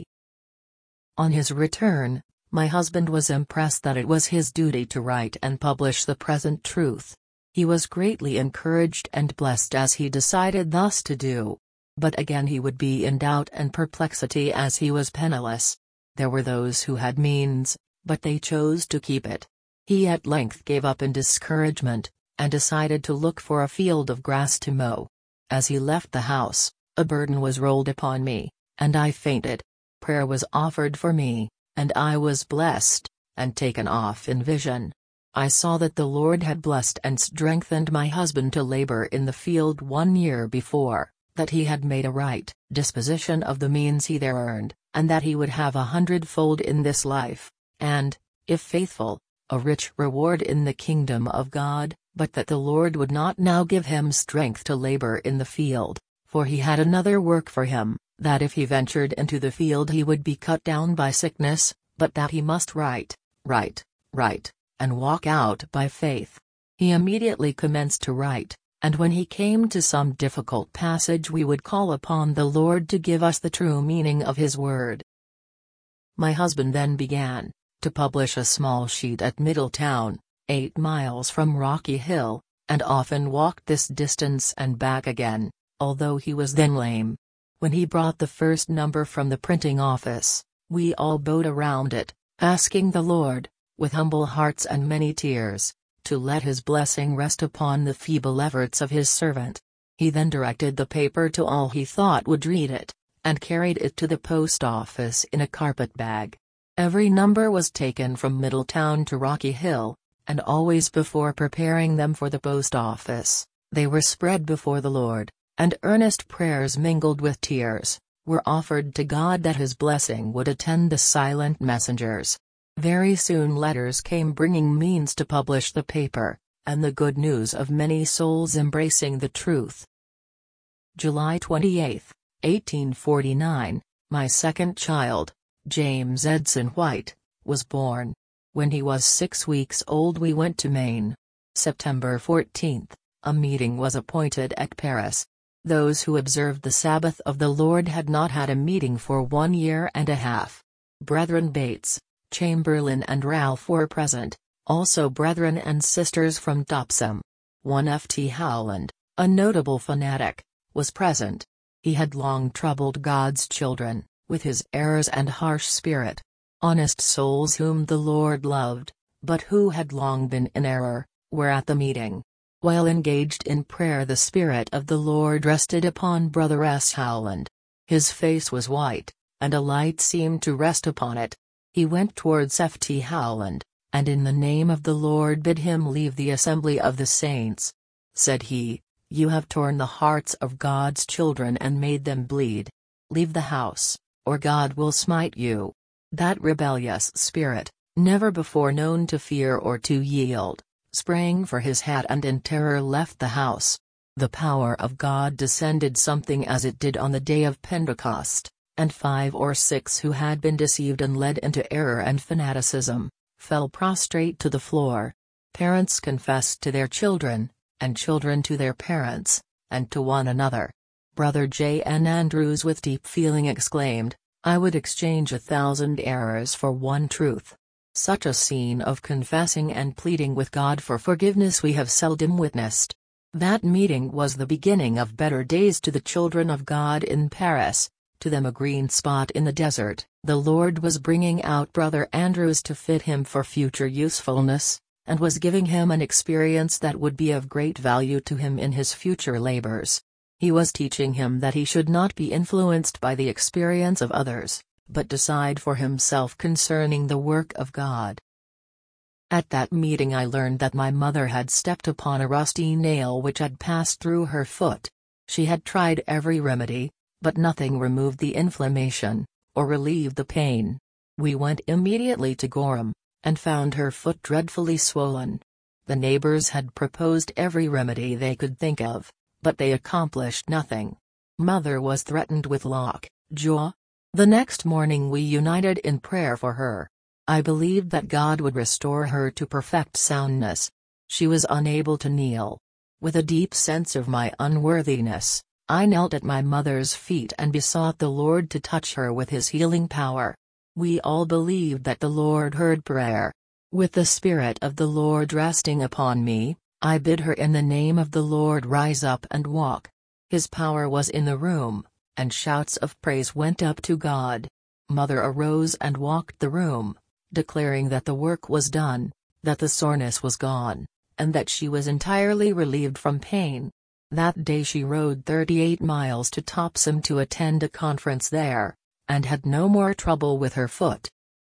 On his return, my husband was impressed that it was his duty to write and publish the present truth. He was greatly encouraged and blessed as he decided thus to do. But again he would be in doubt and perplexity as he was penniless. There were those who had means, but they chose to keep it. He at length gave up in discouragement, and decided to look for a field of grass to mow. As he left the house, a burden was rolled upon me, and I fainted. Prayer was offered for me, and I was blessed, and taken off in vision. I saw that the Lord had blessed and strengthened my husband to labor in the field 1 year before, that he had made a right disposition of the means he there earned, and that he would have 100-fold in this life, and, if faithful, a rich reward in the kingdom of God, but that the Lord would not now give him strength to labor in the field, for he had another work for him, that if he ventured into the field he would be cut down by sickness, but that he must write, and walk out by faith. He immediately commenced to write, and when he came to some difficult passage we would call upon the Lord to give us the true meaning of his word. My husband then began to publish a small sheet at Middletown, 8 miles from Rocky Hill, and often walked this distance and back again, although he was then lame. When he brought the first number from the printing office, we all bowed around it, asking the Lord, with humble hearts and many tears, to let his blessing rest upon the feeble efforts of his servant. He then directed the paper to all he thought would read it, and carried it to the post office in a carpet bag. Every number was taken from Middletown to Rocky Hill, and always before preparing them for the post office, they were spread before the Lord, and earnest prayers mingled with tears were offered to God that his blessing would attend the silent messengers. Very soon letters came bringing means to publish the paper, and the good news of many souls embracing the truth. July 28, 1849, my second child, James Edson White, was born. When he was 6 weeks old we went to Maine. September 14, a meeting was appointed at Paris. Those who observed the Sabbath of the Lord had not had a meeting for 1 year and a half. Brethren Bates, Chamberlain and Ralph were present, also brethren and sisters from Topsham. One F.T. Howland, a notable fanatic, was present. He had long troubled God's children, with his errors and harsh spirit. Honest souls whom the Lord loved, but who had long been in error, were at the meeting. While engaged in prayer, the Spirit of the Lord rested upon Brother S. Howland. His face was white, and a light seemed to rest upon it. He went towards F.T. Howland, and in the name of the Lord bid him leave the assembly of the saints. Said he, "You have torn the hearts of God's children and made them bleed. Leave the house, or God will smite you." That rebellious spirit, never before known to fear or to yield, sprang for his hat and in terror left the house. The power of God descended something as it did on the day of Pentecost, and 5 or 6 who had been deceived and led into error and fanaticism, fell prostrate to the floor. Parents confessed to their children, and children to their parents, and to one another. Brother J. N. Andrews with deep feeling exclaimed, "I would exchange 1,000 errors for one truth." Such a scene of confessing and pleading with God for forgiveness we have seldom witnessed. That meeting was the beginning of better days to the children of God in Paris, to them a green spot in the desert. The Lord was bringing out Brother Andrews to fit him for future usefulness, and was giving him an experience that would be of great value to him in his future labors. He was teaching him that he should not be influenced by the experience of others, but decide for himself concerning the work of God. At that meeting I learned that my mother had stepped upon a rusty nail which had passed through her foot. She had tried every remedy, but nothing removed the inflammation, or relieved the pain. We went immediately to Gorham, and found her foot dreadfully swollen. The neighbors had proposed every remedy they could think of, but they accomplished nothing. Mother was threatened with lockjaw. The next morning we united in prayer for her. I believed that God would restore her to perfect soundness. She was unable to kneel. With a deep sense of my unworthiness, I knelt at my mother's feet and besought the Lord to touch her with his healing power. We all believed that the Lord heard prayer. With the Spirit of the Lord resting upon me, I bid her in the name of the Lord rise up and walk. His power was in the room, and shouts of praise went up to God. Mother arose and walked the room, declaring that the work was done, that the soreness was gone, and that she was entirely relieved from pain. That day she rode 38 miles to Topsham to attend a conference there, and had no more trouble with her foot.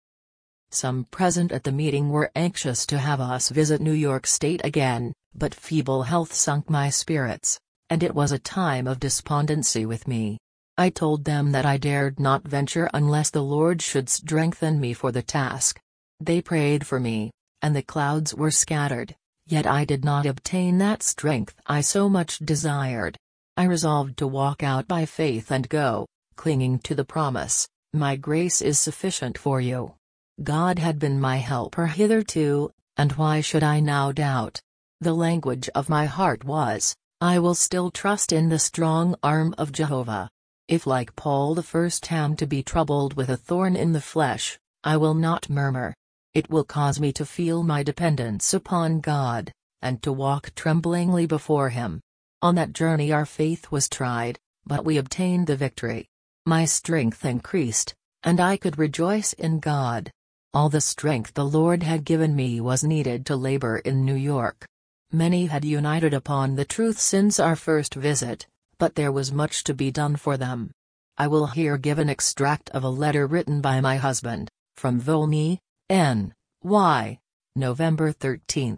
Some present at the meeting were anxious to have us visit New York State again, but feeble health sunk my spirits, and it was a time of despondency with me. I told them that I dared not venture unless the Lord should strengthen me for the task. They prayed for me, and the clouds were scattered, yet I did not obtain that strength I so much desired. I resolved to walk out by faith and go, clinging to the promise, "My grace is sufficient for you." God had been my helper hitherto, and why should I now doubt? The language of my heart was, "I will still trust in the strong arm of Jehovah." If like Paul the first am to be troubled with a thorn in the flesh, I will not murmur. It will cause me to feel my dependence upon God, and to walk tremblingly before Him. On that journey our faith was tried, but we obtained the victory. My strength increased, and I could rejoice in God. All the strength the Lord had given me was needed to labor in New York. Many had united upon the truth since our first visit, but there was much to be done for them. I will here give an extract of a letter written by my husband, from Volney, N.Y., November 13,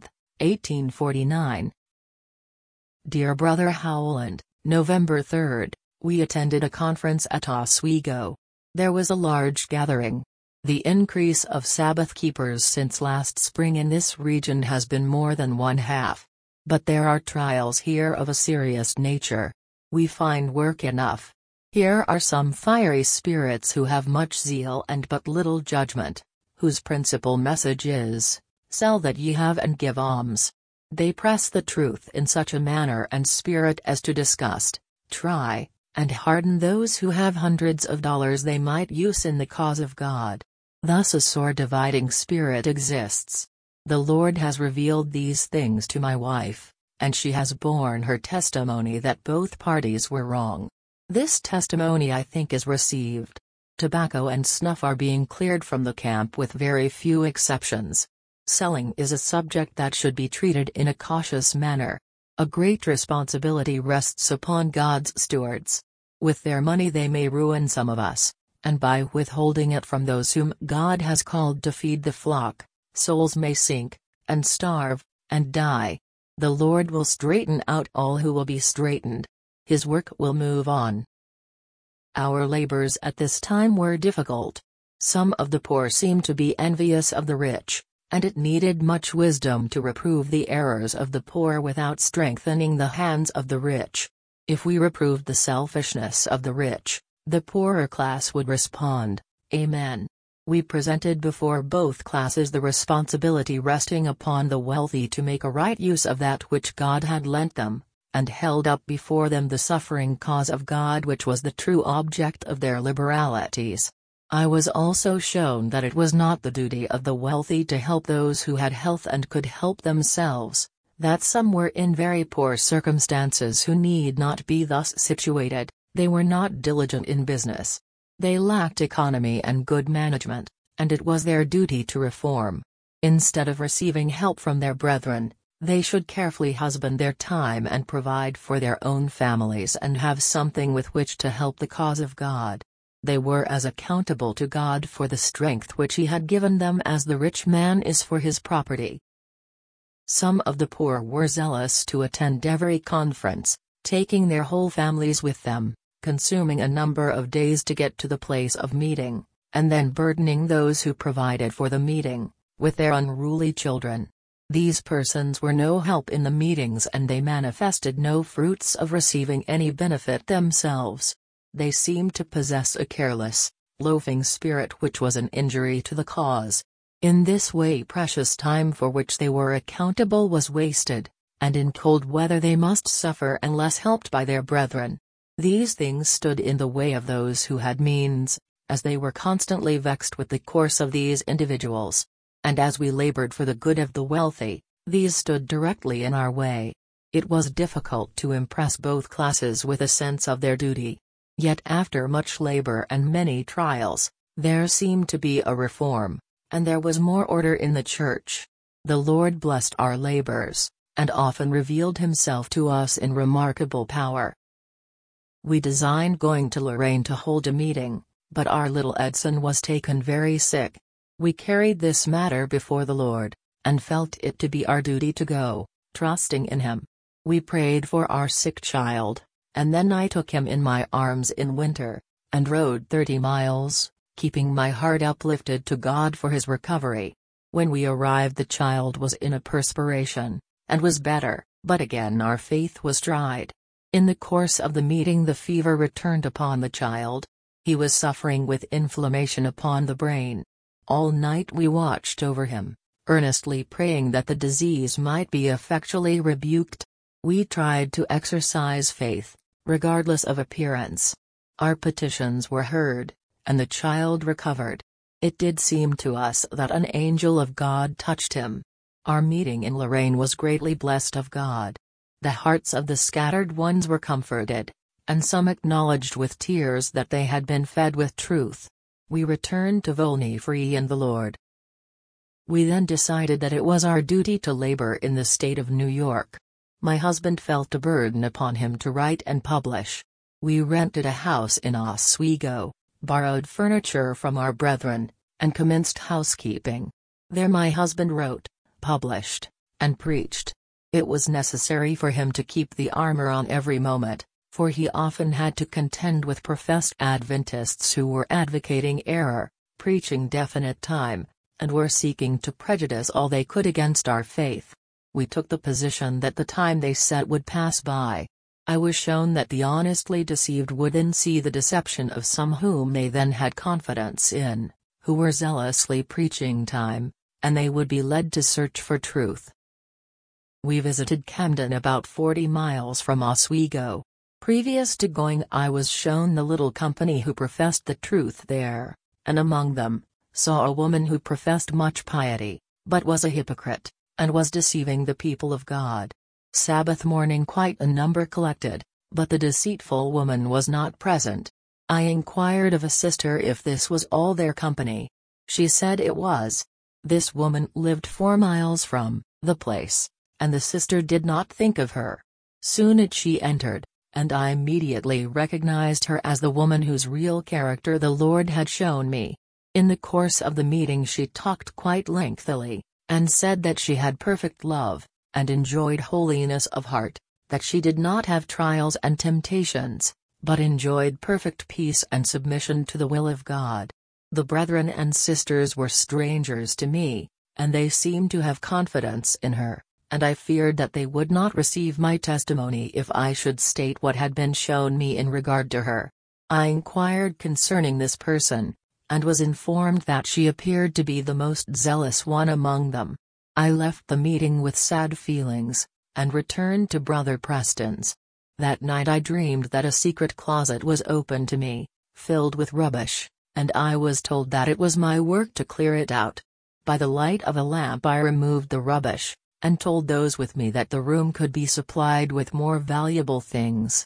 1849. Dear Brother Howland, November 3, we attended a conference at Oswego. There was a large gathering. The increase of Sabbath keepers since last spring in this region has been more than one half. But there are trials here of a serious nature. We find work enough. Here are some fiery spirits who have much zeal and but little judgment, whose principal message is, "Sell that ye have and give alms." They press the truth in such a manner and spirit as to disgust, try, and harden those who have hundreds of dollars they might use in the cause of God. Thus a sore dividing spirit exists. The Lord has revealed these things to my wife, and she has borne her testimony that both parties were wrong. This testimony I think is received. Tobacco and snuff are being cleared from the camp with very few exceptions. Selling is a subject that should be treated in a cautious manner. A great responsibility rests upon God's stewards. With their money they may ruin some of us, and by withholding it from those whom God has called to feed the flock, souls may sink, and starve, and die. The Lord will straighten out all who will be straightened. His work will move on. Our labors at this time were difficult. Some of the poor seemed to be envious of the rich, and it needed much wisdom to reprove the errors of the poor without strengthening the hands of the rich. If we reproved the selfishness of the rich, the poorer class would respond, Amen. We presented before both classes the responsibility resting upon the wealthy to make a right use of that which God had lent them, and held up before them the suffering cause of God which was the true object of their liberalities. I was also shown that it was not the duty of the wealthy to help those who had health and could help themselves, that some were in very poor circumstances who need not be thus situated. They were not diligent in business. They lacked economy and good management, and it was their duty to reform. Instead of receiving help from their brethren, they should carefully husband their time and provide for their own families and have something with which to help the cause of God. They were as accountable to God for the strength which He had given them as the rich man is for his property. Some of the poor were zealous to attend every conference, taking their whole families with them, consuming a number of days to get to the place of meeting, and then burdening those who provided for the meeting, with their unruly children. These persons were no help in the meetings and they manifested no fruits of receiving any benefit themselves. They seemed to possess a careless, loafing spirit which was an injury to the cause. In this way precious time for which they were accountable was wasted, and in cold weather they must suffer unless helped by their brethren. These things stood in the way of those who had means, as they were constantly vexed with the course of these individuals. And as we labored for the good of the wealthy, these stood directly in our way. It was difficult to impress both classes with a sense of their duty. Yet after much labor and many trials, there seemed to be a reform, and there was more order in the church. The Lord blessed our labors, and often revealed Himself to us in remarkable power. We designed going to Lorraine to hold a meeting, but our little Edson was taken very sick. We carried this matter before the Lord, and felt it to be our duty to go, trusting in Him. We prayed for our sick child, and then I took him in my arms in winter, and rode 30 miles, keeping my heart uplifted to God for his recovery. When we arrived the child was in a perspiration, and was better, but again our faith was tried. In the course of the meeting the fever returned upon the child. He was suffering with inflammation upon the brain. All night we watched over him, earnestly praying that the disease might be effectually rebuked. We tried to exercise faith, regardless of appearance. Our petitions were heard, and the child recovered. It did seem to us that an angel of God touched him. Our meeting in Lorraine was greatly blessed of God. The hearts of the scattered ones were comforted, and some acknowledged with tears that they had been fed with truth. We returned to Volney free in the Lord. We then decided that it was our duty to labor in the state of New York. My husband felt a burden upon him to write and publish. We rented a house in Oswego, borrowed furniture from our brethren, and commenced housekeeping. There my husband wrote, published, and preached. It was necessary for him to keep the armor on every moment, for he often had to contend with professed Adventists who were advocating error, preaching definite time, and were seeking to prejudice all they could against our faith. We took the position that the time they set would pass by. I was shown that the honestly deceived would then see the deception of some whom they then had confidence in, who were zealously preaching time, and they would be led to search for truth. We visited Camden about 40 miles from Oswego. Previous to going, I was shown the little company who professed the truth there, and among them, saw a woman who professed much piety, but was a hypocrite, and was deceiving the people of God. Sabbath morning quite a number collected, but the deceitful woman was not present. I inquired of a sister if this was all their company. She said it was. This woman lived 4 miles from the place, and the sister did not think of her. Soon she entered, and I immediately recognized her as the woman whose real character the Lord had shown me. In the course of the meeting she talked quite lengthily, and said that she had perfect love, and enjoyed holiness of heart, that she did not have trials and temptations, but enjoyed perfect peace and submission to the will of God. The brethren and sisters were strangers to me, and they seemed to have confidence in her, and I feared that they would not receive my testimony if I should state what had been shown me in regard to her. I inquired concerning this person, and was informed that she appeared to be the most zealous one among them. I left the meeting with sad feelings, and returned to Brother Preston's. That night I dreamed that a secret closet was open to me, filled with rubbish, and I was told that it was my work to clear it out. By the light of a lamp I removed the rubbish, and told those with me that the room could be supplied with more valuable things.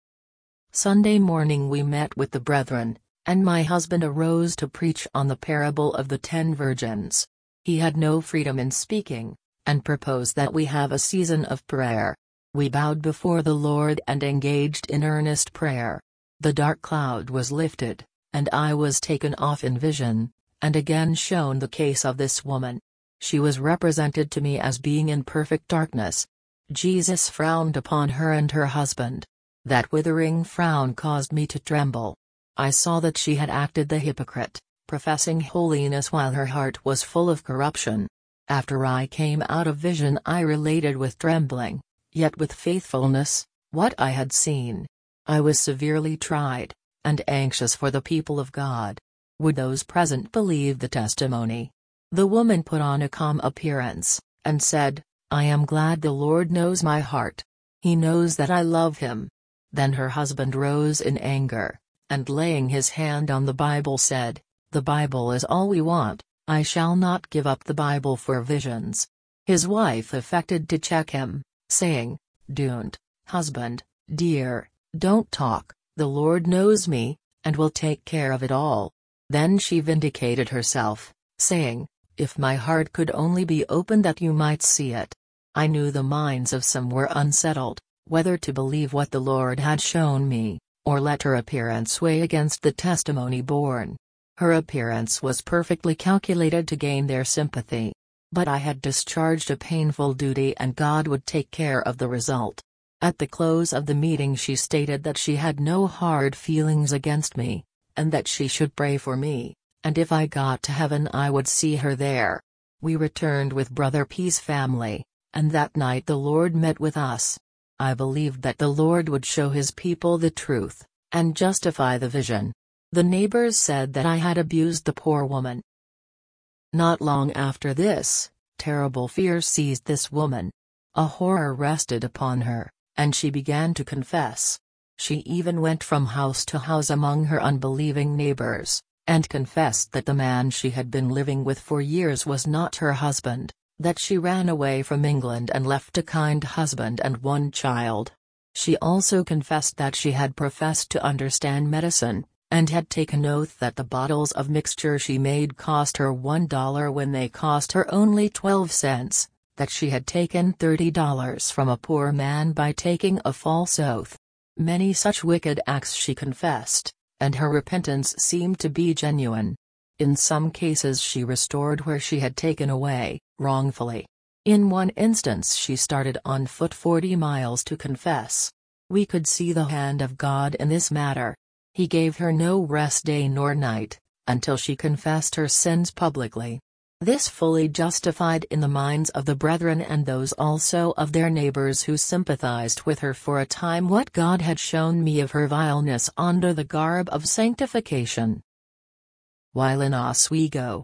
Sunday morning we met with the brethren, and my husband arose to preach on the parable of the 10 virgins. He had no freedom in speaking, and proposed that we have a season of prayer. We bowed before the Lord and engaged in earnest prayer. The dark cloud was lifted, and I was taken off in vision, and again shown the case of this woman. She was represented to me as being in perfect darkness. Jesus frowned upon her and her husband. That withering frown caused me to tremble. I saw that she had acted the hypocrite, professing holiness while her heart was full of corruption. After I came out of vision I related with trembling, yet with faithfulness, what I had seen. I was severely tried, and anxious for the people of God. Would those present believe the testimony? The woman put on a calm appearance, and said, "I am glad the Lord knows my heart. He knows that I love him." Then her husband rose in anger, and laying his hand on the Bible said, "The Bible is all we want, I shall not give up the Bible for visions." His wife affected to check him, saying, "Don't, husband, dear, don't talk, the Lord knows me, and will take care of it all." Then she vindicated herself, saying, "If my heart could only be opened that you might see it." I knew the minds of some were unsettled, whether to believe what the Lord had shown me, or let her appearance weigh against the testimony borne. Her appearance was perfectly calculated to gain their sympathy. But I had discharged a painful duty and God would take care of the result. At the close of the meeting she stated that she had no hard feelings against me, and that she should pray for me, and if I got to heaven I would see her there. We returned with Brother P's family, and that night the Lord met with us. I believed that the Lord would show his people the truth, and justify the vision. The neighbors said that I had abused the poor woman. Not long after this, terrible fear seized this woman. A horror rested upon her, and she began to confess. She even went from house to house among her unbelieving neighbors, and confessed that the man she had been living with for years was not her husband, that she ran away from England and left a kind husband and 1 child. She also confessed that she had professed to understand medicine, and had taken oath that the bottles of mixture she made cost her $1 when they cost her only 12 cents, that she had taken $30 from a poor man by taking a false oath. Many such wicked acts she confessed, and her repentance seemed to be genuine. In some cases she restored where she had taken away, wrongfully. In one instance she started on foot 40 miles to confess. We could see the hand of God in this matter. He gave her no rest day nor night, until she confessed her sins publicly. This fully justified in the minds of the brethren and those also of their neighbors who sympathized with her for a time what God had shown me of her vileness under the garb of sanctification. While in Oswego,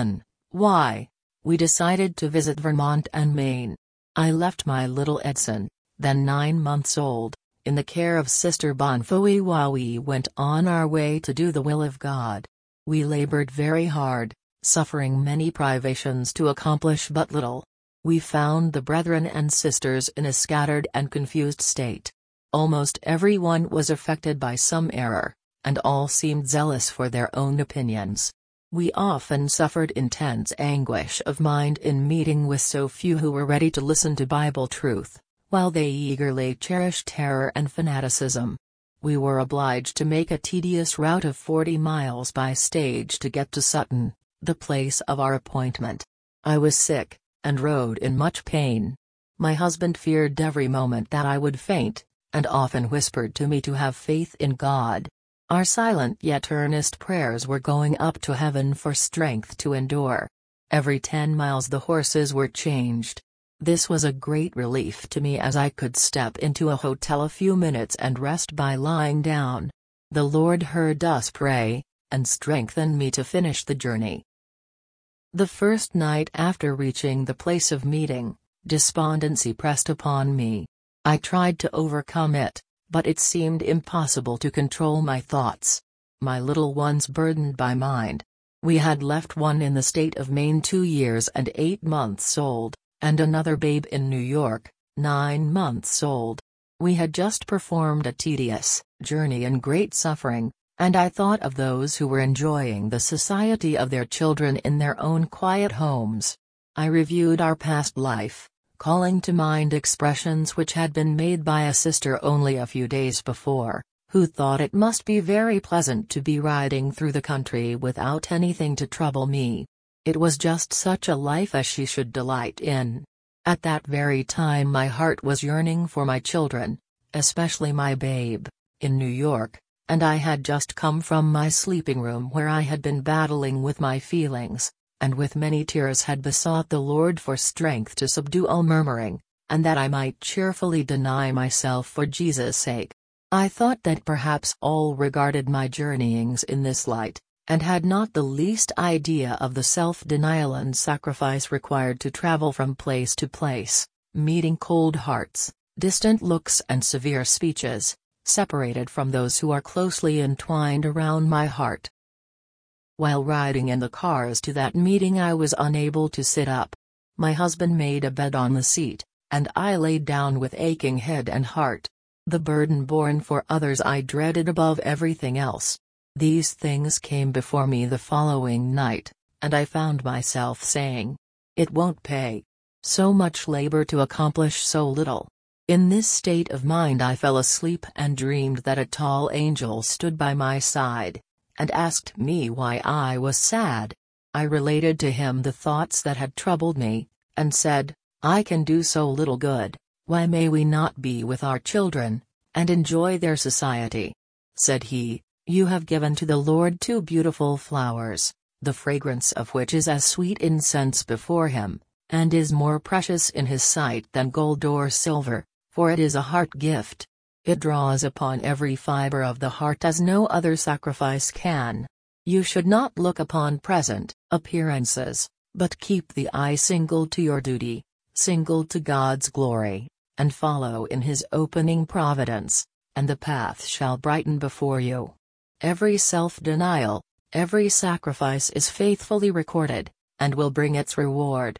N.Y., we decided to visit Vermont and Maine. I left my little Edson, then 9 months old, in the care of Sister Bonfoy while we went on our way to do the will of God. We labored very hard, suffering many privations to accomplish but little. We found the brethren and sisters in a scattered and confused state. Almost everyone was affected by some error, and all seemed zealous for their own opinions. We often suffered intense anguish of mind in meeting with so few who were ready to listen to Bible truth, while they eagerly cherished terror and fanaticism. We were obliged to make a tedious route of 40 miles by stage to get to Sutton, the place of our appointment. I was sick, and rode in much pain. My husband feared every moment that I would faint, and often whispered to me to have faith in God. Our silent yet earnest prayers were going up to heaven for strength to endure. Every 10 miles the horses were changed. This was a great relief to me as I could step into a hotel a few minutes and rest by lying down. The Lord heard us pray, and strengthened me to finish the journey. The first night after reaching the place of meeting, despondency pressed upon me. I tried to overcome it, but it seemed impossible to control my thoughts. My little ones burdened by mind. We had left one in the state of Maine 2 years and 8 months old, and another babe in New York, 9 months old. We had just performed a tedious journey in great suffering, and I thought of those who were enjoying the society of their children in their own quiet homes. I reviewed our past life, calling to mind expressions which had been made by a sister only a few days before, who thought it must be very pleasant to be riding through the country without anything to trouble me. It was just such a life as she should delight in. At that very time my heart was yearning for my children, especially my babe, in New York, and I had just come from my sleeping room where I had been battling with my feelings, and with many tears had besought the Lord for strength to subdue all murmuring, and that I might cheerfully deny myself for Jesus' sake. I thought that perhaps all regarded my journeyings in this light, and had not the least idea of the self-denial and sacrifice required to travel from place to place, meeting cold hearts, distant looks and severe speeches, separated from those who are closely entwined around my heart. While riding in the cars to that meeting I was unable to sit up. My husband made a bed on the seat, and I laid down with aching head and heart. The burden borne for others I dreaded above everything else. These things came before me the following night, and I found myself saying, "It won't pay. So much labor to accomplish so little." In this state of mind I fell asleep and dreamed that a tall angel stood by my side, and asked me why I was sad. I related to him the thoughts that had troubled me, and said, "I can do so little good, why may we not be with our children, and enjoy their society?" Said he, "You have given to the Lord 2 beautiful flowers, the fragrance of which is as sweet incense before him, and is more precious in his sight than gold or silver, for it is a heart gift. It draws upon every fiber of the heart as no other sacrifice can. You should not look upon present appearances, but keep the eye single to your duty, single to God's glory, and follow in his opening providence, and the path shall brighten before you. Every self-denial, every sacrifice is faithfully recorded, and will bring its reward."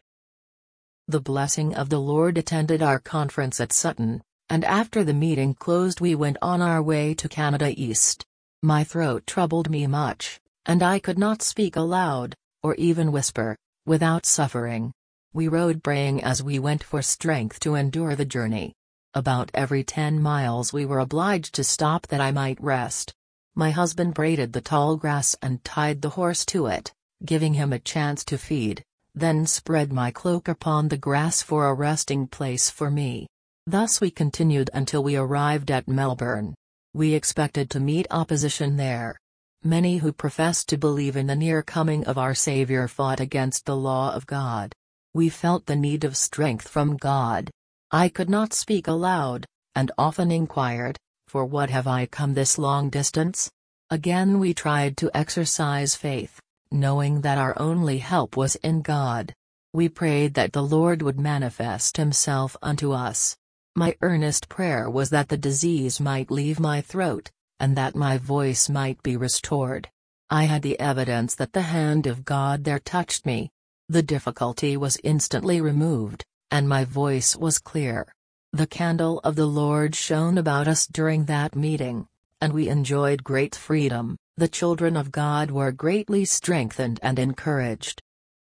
The blessing of the Lord attended our conference at Sutton, and after the meeting closed we went on our way to Canada East. My throat troubled me much, and I could not speak aloud, or even whisper, without suffering. We rode praying as we went for strength to endure the journey. About every 10 miles we were obliged to stop that I might rest. My husband braided the tall grass and tied the horse to it, giving him a chance to feed, then spread my cloak upon the grass for a resting place for me. Thus we continued until we arrived at Melbourne. We expected to meet opposition there. Many who professed to believe in the near coming of our Savior fought against the law of God. We felt the need of strength from God. I could not speak aloud, and often inquired, "For what have I come this long distance?" Again we tried to exercise faith, knowing that our only help was in God. We prayed that the Lord would manifest himself unto us. My earnest prayer was that the disease might leave my throat, and that my voice might be restored. I had the evidence that the hand of God there touched me. The difficulty was instantly removed, and my voice was clear. The candle of the Lord shone about us during that meeting, and we enjoyed great freedom. The children of God were greatly strengthened and encouraged.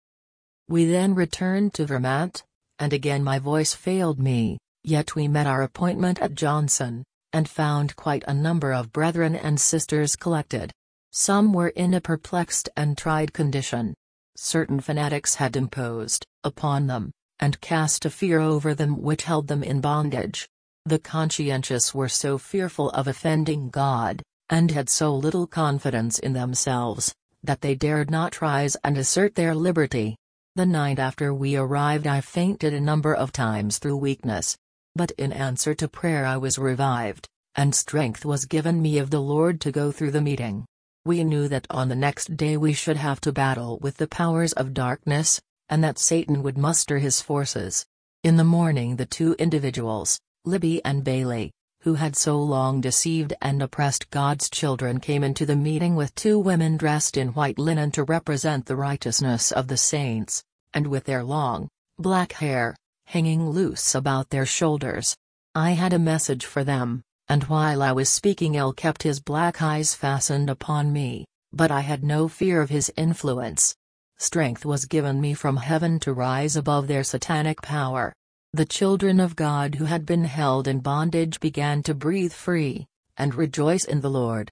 We then returned to Vermont, and again my voice failed me, yet we met our appointment at Johnson, and found quite a number of brethren and sisters collected. Some were in a perplexed and tried condition. Certain fanatics had imposed upon them, and cast a fear over them which held them in bondage. The conscientious were so fearful of offending God, and had so little confidence in themselves, that they dared not rise and assert their liberty. The night after we arrived I fainted a number of times through weakness. But in answer to prayer I was revived, and strength was given me of the Lord to go through the meeting. We knew that on the next day we should have to battle with the powers of darkness, and that Satan would muster his forces. In the morning the two individuals, Libby and Bailey, who had so long deceived and oppressed God's children, came into the meeting with two women dressed in white linen to represent the righteousness of the saints, and with their long, black hair hanging loose about their shoulders. I had a message for them, and while I was speaking El kept his black eyes fastened upon me, but I had no fear of his influence. Strength was given me from heaven to rise above their satanic power. The children of God who had been held in bondage began to breathe free, and rejoice in the Lord.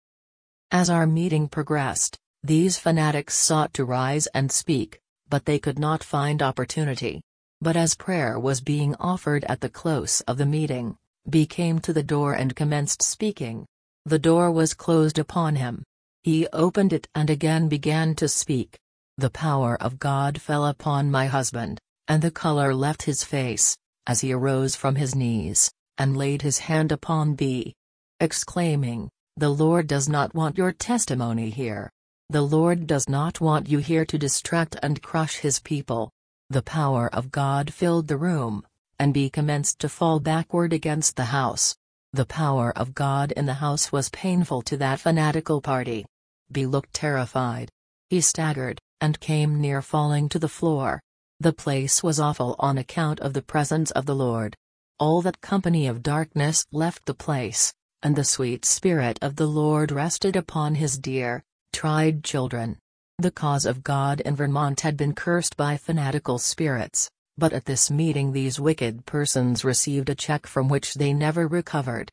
As our meeting progressed, these fanatics sought to rise and speak, but they could not find opportunity. But as prayer was being offered at the close of the meeting, B came to the door and commenced speaking. The door was closed upon him. He opened it and again began to speak. The power of God fell upon my husband, and the color left his face, as he arose from his knees, and laid his hand upon B, exclaiming, "The Lord does not want your testimony here. The Lord does not want you here to distract and crush his people." The power of God filled the room, and B commenced to fall backward against the house. The power of God in the house was painful to that fanatical party. B looked terrified. He staggered, and came near falling to the floor. The place was awful on account of the presence of the Lord. All that company of darkness left the place, and the sweet Spirit of the Lord rested upon his dear, tried children. The cause of God in Vermont had been cursed by fanatical spirits, but at this meeting these wicked persons received a check from which they never recovered.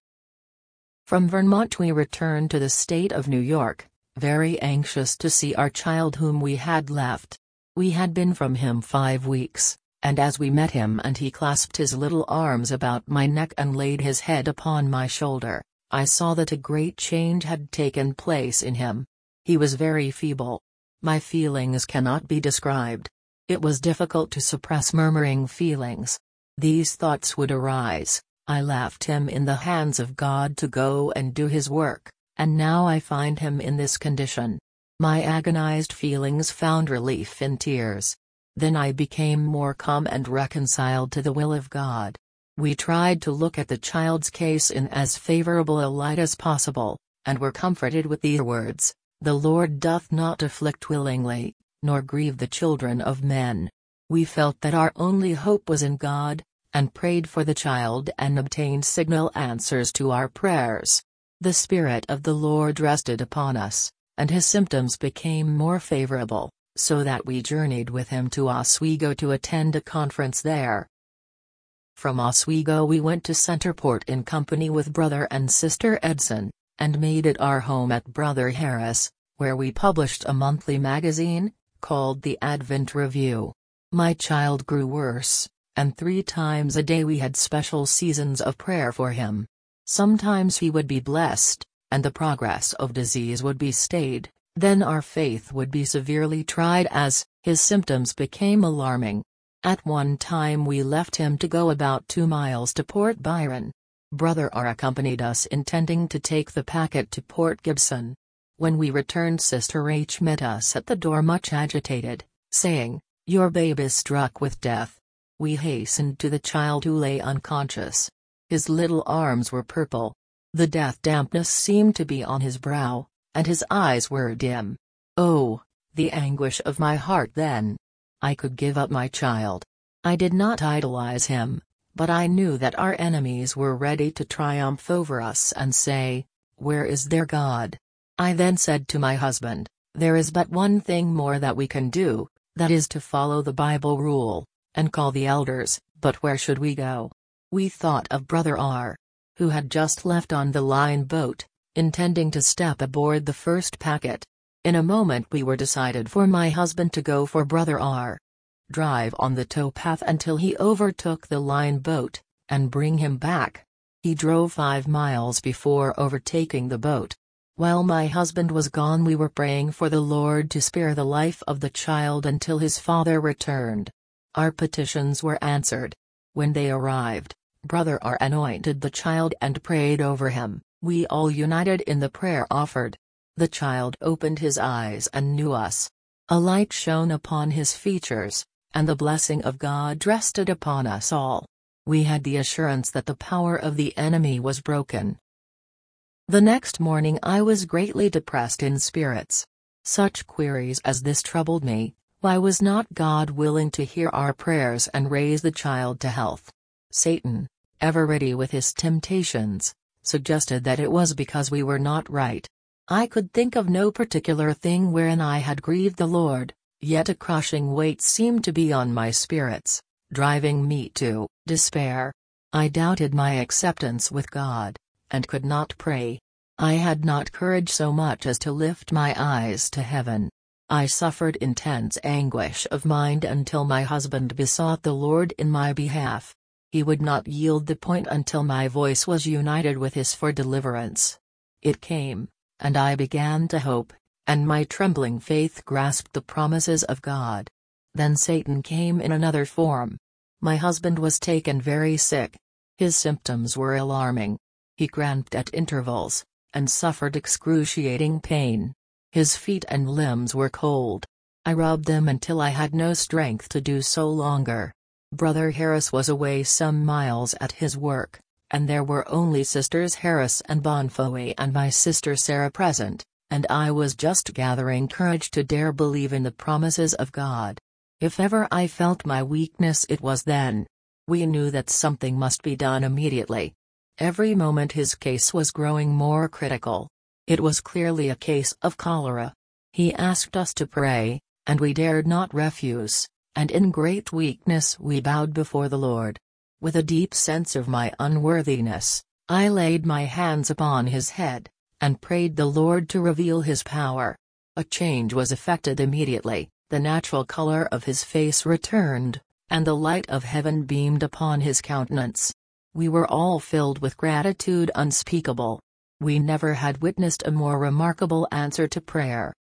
From Vermont we returned to the state of New York, very anxious to see our child whom we had left. We had been from him 5 weeks, and as we met him and he clasped his little arms about my neck and laid his head upon my shoulder, I saw that a great change had taken place in him. He was very feeble. My feelings cannot be described. It was difficult to suppress murmuring feelings. These thoughts would arise: I left him in the hands of God to go and do his work, and now I find him in this condition. My agonized feelings found relief in tears. Then I became more calm and reconciled to the will of God. We tried to look at the child's case in as favorable a light as possible, and were comforted with these words: "The Lord doth not afflict willingly, nor grieve the children of men." We felt that our only hope was in God, and prayed for the child and obtained signal answers to our prayers. The Spirit of the Lord rested upon us, and his symptoms became more favorable, so that we journeyed with him to Oswego to attend a conference there. From Oswego we went to Centerport in company with Brother and Sister Edson, and made it our home at Brother Harris, where we published a monthly magazine, called the Advent Review. My child grew worse, and 3 times a day we had special seasons of prayer for him. Sometimes he would be blessed, and the progress of disease would be stayed, then our faith would be severely tried as his symptoms became alarming. At one time we left him to go about 2 miles to Port Byron. Brother R accompanied us intending to take the packet to Port Gibson. When we returned Sister H met us at the door much agitated, saying, "Your babe is struck with death." We hastened to the child who lay unconscious. His little arms were purple. The death dampness seemed to be on his brow, and his eyes were dim. Oh, the anguish of my heart then! I could give up my child. I did not idolize him, but I knew that our enemies were ready to triumph over us and say, "Where is their God?" I then said to my husband, "There is but one thing more that we can do, that is to follow the Bible rule, and call the elders, but where should we go?" We thought of Brother R., who had just left on the line boat, intending to step aboard the first packet. In a moment we were decided for my husband to go for Brother R. Drive on the towpath until he overtook the line boat, and bring him back. He drove 5 miles before overtaking the boat. While my husband was gone, we were praying for the Lord to spare the life of the child until his father returned. Our petitions were answered. When they arrived, Brother R anointed the child and prayed over him. We all united in the prayer offered. The child opened his eyes and knew us. A light shone upon his features, and the blessing of God rested upon us all. We had the assurance that the power of the enemy was broken. The next morning I was greatly depressed in spirits. Such queries as this troubled me: why was not God willing to hear our prayers and raise the child to health? Satan, ever ready with his temptations, suggested that it was because we were not right. I could think of no particular thing wherein I had grieved the Lord, yet a crushing weight seemed to be on my spirits, driving me to despair. I doubted my acceptance with God, and could not pray. I had not courage so much as to lift my eyes to heaven. I suffered intense anguish of mind until my husband besought the Lord in my behalf. He would not yield the point until my voice was united with his for deliverance. It came, and I began to hope, and my trembling faith grasped the promises of God. Then Satan came in another form. My husband was taken very sick. His symptoms were alarming. He cramped at intervals, and suffered excruciating pain. His feet and limbs were cold. I rubbed them until I had no strength to do so longer. Brother Harris was away some miles at his work, and there were only Sisters Harris and Bonfoy and my sister Sarah present, and I was just gathering courage to dare believe in the promises of God. If ever I felt my weakness, it was then. We knew that something must be done immediately. Every moment his case was growing more critical. It was clearly a case of cholera. He asked us to pray, and we dared not refuse, and in great weakness we bowed before the Lord. With a deep sense of my unworthiness, I laid my hands upon his head, and prayed the Lord to reveal his power. A change was effected immediately, the natural color of his face returned, and the light of heaven beamed upon his countenance. We were all filled with gratitude unspeakable. We never had witnessed a more remarkable answer to prayer.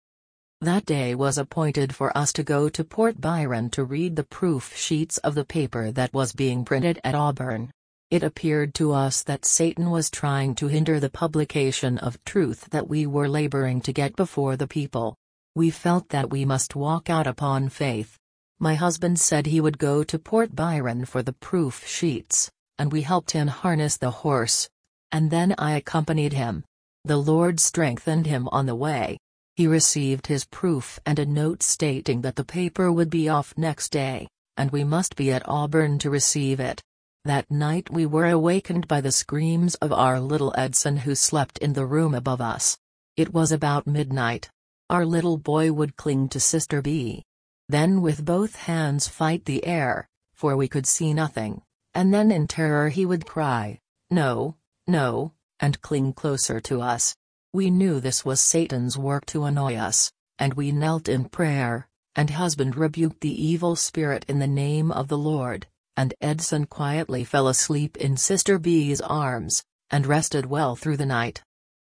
That day was appointed for us to go to Port Byron to read the proof sheets of the paper that was being printed at Auburn. It appeared to us that Satan was trying to hinder the publication of truth that we were laboring to get before the people. We felt that we must walk out upon faith. My husband said he would go to Port Byron for the proof sheets, and we helped him harness the horse. And then I accompanied him. The Lord strengthened him on the way. He received his proof and a note stating that the paper would be off next day, and we must be at Auburn to receive it. That night we were awakened by the screams of our little Edson, who slept in the room above us. It was about midnight. Our little boy would cling to Sister B. Then with both hands fight the air, for we could see nothing, and then in terror he would cry, "No, no," and cling closer to us. We knew this was Satan's work to annoy us, and we knelt in prayer, and husband rebuked the evil spirit in the name of the Lord, and Edson quietly fell asleep in Sister B's arms, and rested well through the night.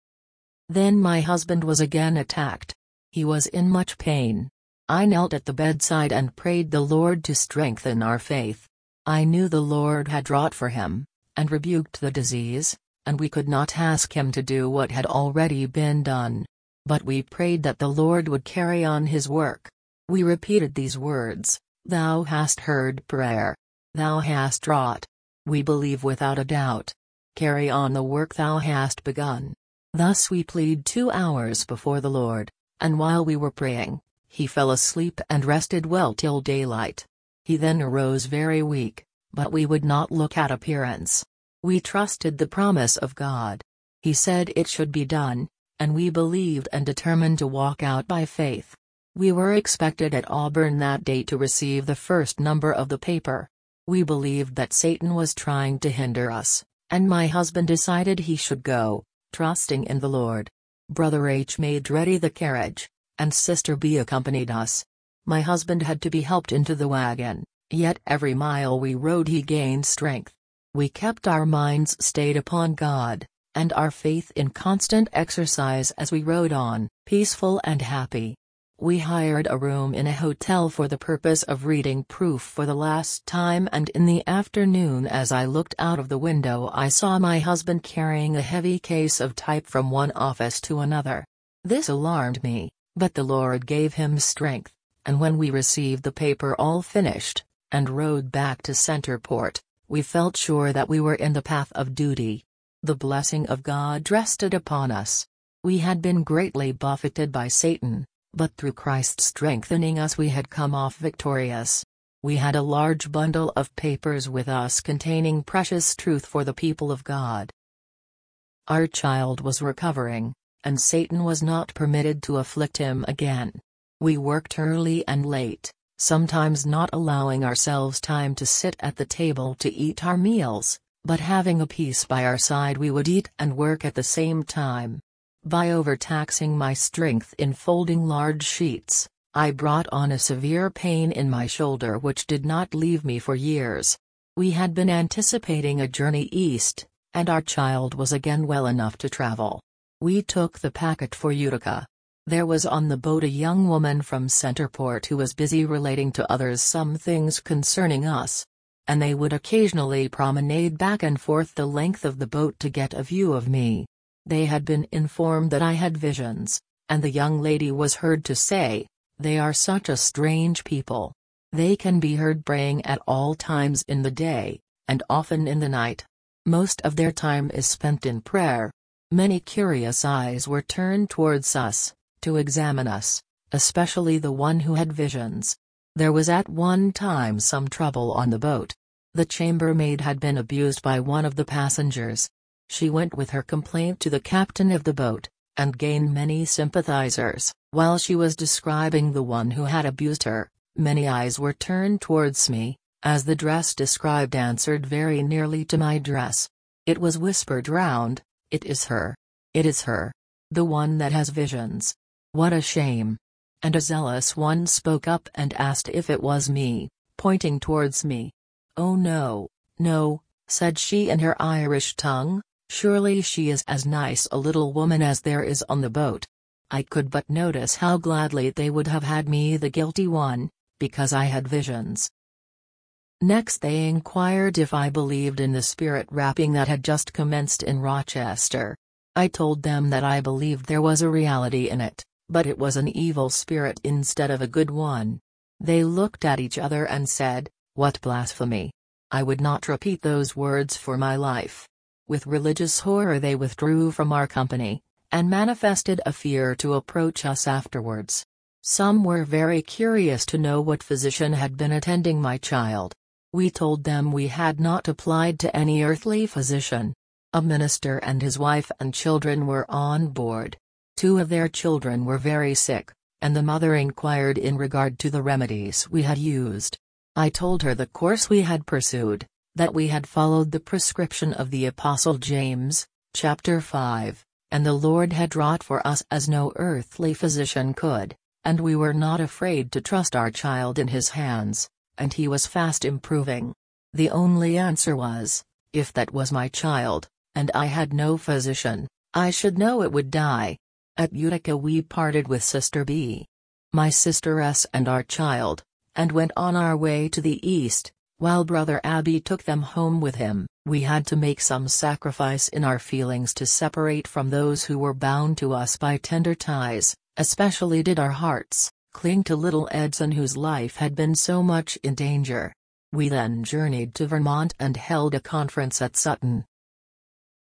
Then my husband was again attacked. He was in much pain. I knelt at the bedside and prayed the Lord to strengthen our faith. I knew the Lord had wrought for him, and rebuked the disease, and we could not ask him to do what had already been done. But we prayed that the Lord would carry on his work. We repeated these words: "Thou hast heard prayer. Thou hast wrought. We believe without a doubt. Carry on the work thou hast begun. Thus we plead 2 hours before the Lord, and while we were praying, he fell asleep and rested well till daylight. He then arose very weak, but we would not look at appearance. We trusted the promise of God. He said it should be done, and we believed and determined to walk out by faith. We were expected at Auburn that day to receive the first number of the paper. We believed that Satan was trying to hinder us, and my husband decided he should go, trusting in the Lord. Brother H made ready the carriage, and Sister B accompanied us. My husband had to be helped into the wagon, yet every mile we rode he gained strength. We kept our minds stayed upon God, and our faith in constant exercise as we rode on, peaceful and happy. We hired a room in a hotel for the purpose of reading proof for the last time, and in the afternoon as I looked out of the window I saw my husband carrying a heavy case of type from one office to another. This alarmed me, but the Lord gave him strength, and when we received the paper all finished, and rode back to Centerport, we felt sure that we were in the path of duty. The blessing of God rested upon us. We had been greatly buffeted by Satan, but through Christ strengthening us we had come off victorious. We had a large bundle of papers with us containing precious truth for the people of God. Our child was recovering, and Satan was not permitted to afflict him again. We worked early and late, sometimes not allowing ourselves time to sit at the table to eat our meals, but having a piece by our side we would eat and work at the same time. By overtaxing my strength in folding large sheets, I brought on a severe pain in my shoulder which did not leave me for years. We had been anticipating a journey east, and our child was again well enough to travel. We took the packet for Utica. There was on the boat a young woman from Centerport who was busy relating to others some things concerning us, and they would occasionally promenade back and forth the length of the boat to get a view of me. They had been informed that I had visions, and the young lady was heard to say, "They are such a strange people. They can be heard praying at all times in the day, and often in the night. Most of their time is spent in prayer." Many curious eyes were turned towards us, to examine us, especially the one who had visions. There was at one time some trouble on the boat. The chambermaid had been abused by one of the passengers. She went with her complaint to the captain of the boat, and gained many sympathizers. While she was describing the one who had abused her, many eyes were turned towards me, as the dress described answered very nearly to my dress. It was whispered round, "It is her. It is her. The one that has visions. What a shame." And a zealous one spoke up and asked if it was me, pointing towards me. "Oh no, no," said she in her Irish tongue. "Surely she is as nice a little woman as there is on the boat." I could but notice how gladly they would have had me the guilty one, because I had visions. Next they inquired if I believed in the spirit rapping that had just commenced in Rochester. I told them that I believed there was a reality in it, but it was an evil spirit instead of a good one. They looked at each other and said, "What blasphemy!" I would not repeat those words for my life. With religious horror they withdrew from our company, and manifested a fear to approach us afterwards. Some were very curious to know what physician had been attending my child. We told them we had not applied to any earthly physician. A minister and his wife and children were on board. 2 of their children were very sick, and the mother inquired in regard to the remedies we had used. I told her the course we had pursued, that we had followed the prescription of the Apostle James, chapter 5, and the Lord had wrought for us as no earthly physician could, and we were not afraid to trust our child in his hands, and he was fast improving. The only answer was, if that was my child, and I had no physician, I should know it would die. At Utica we parted with Sister B, my sister S and our child, and went on our way to the east. While Brother Abbey took them home with him, we had to make some sacrifice in our feelings to separate from those who were bound to us by tender ties, especially did our hearts cling to little Edson whose life had been so much in danger. We then journeyed to Vermont and held a conference at Sutton.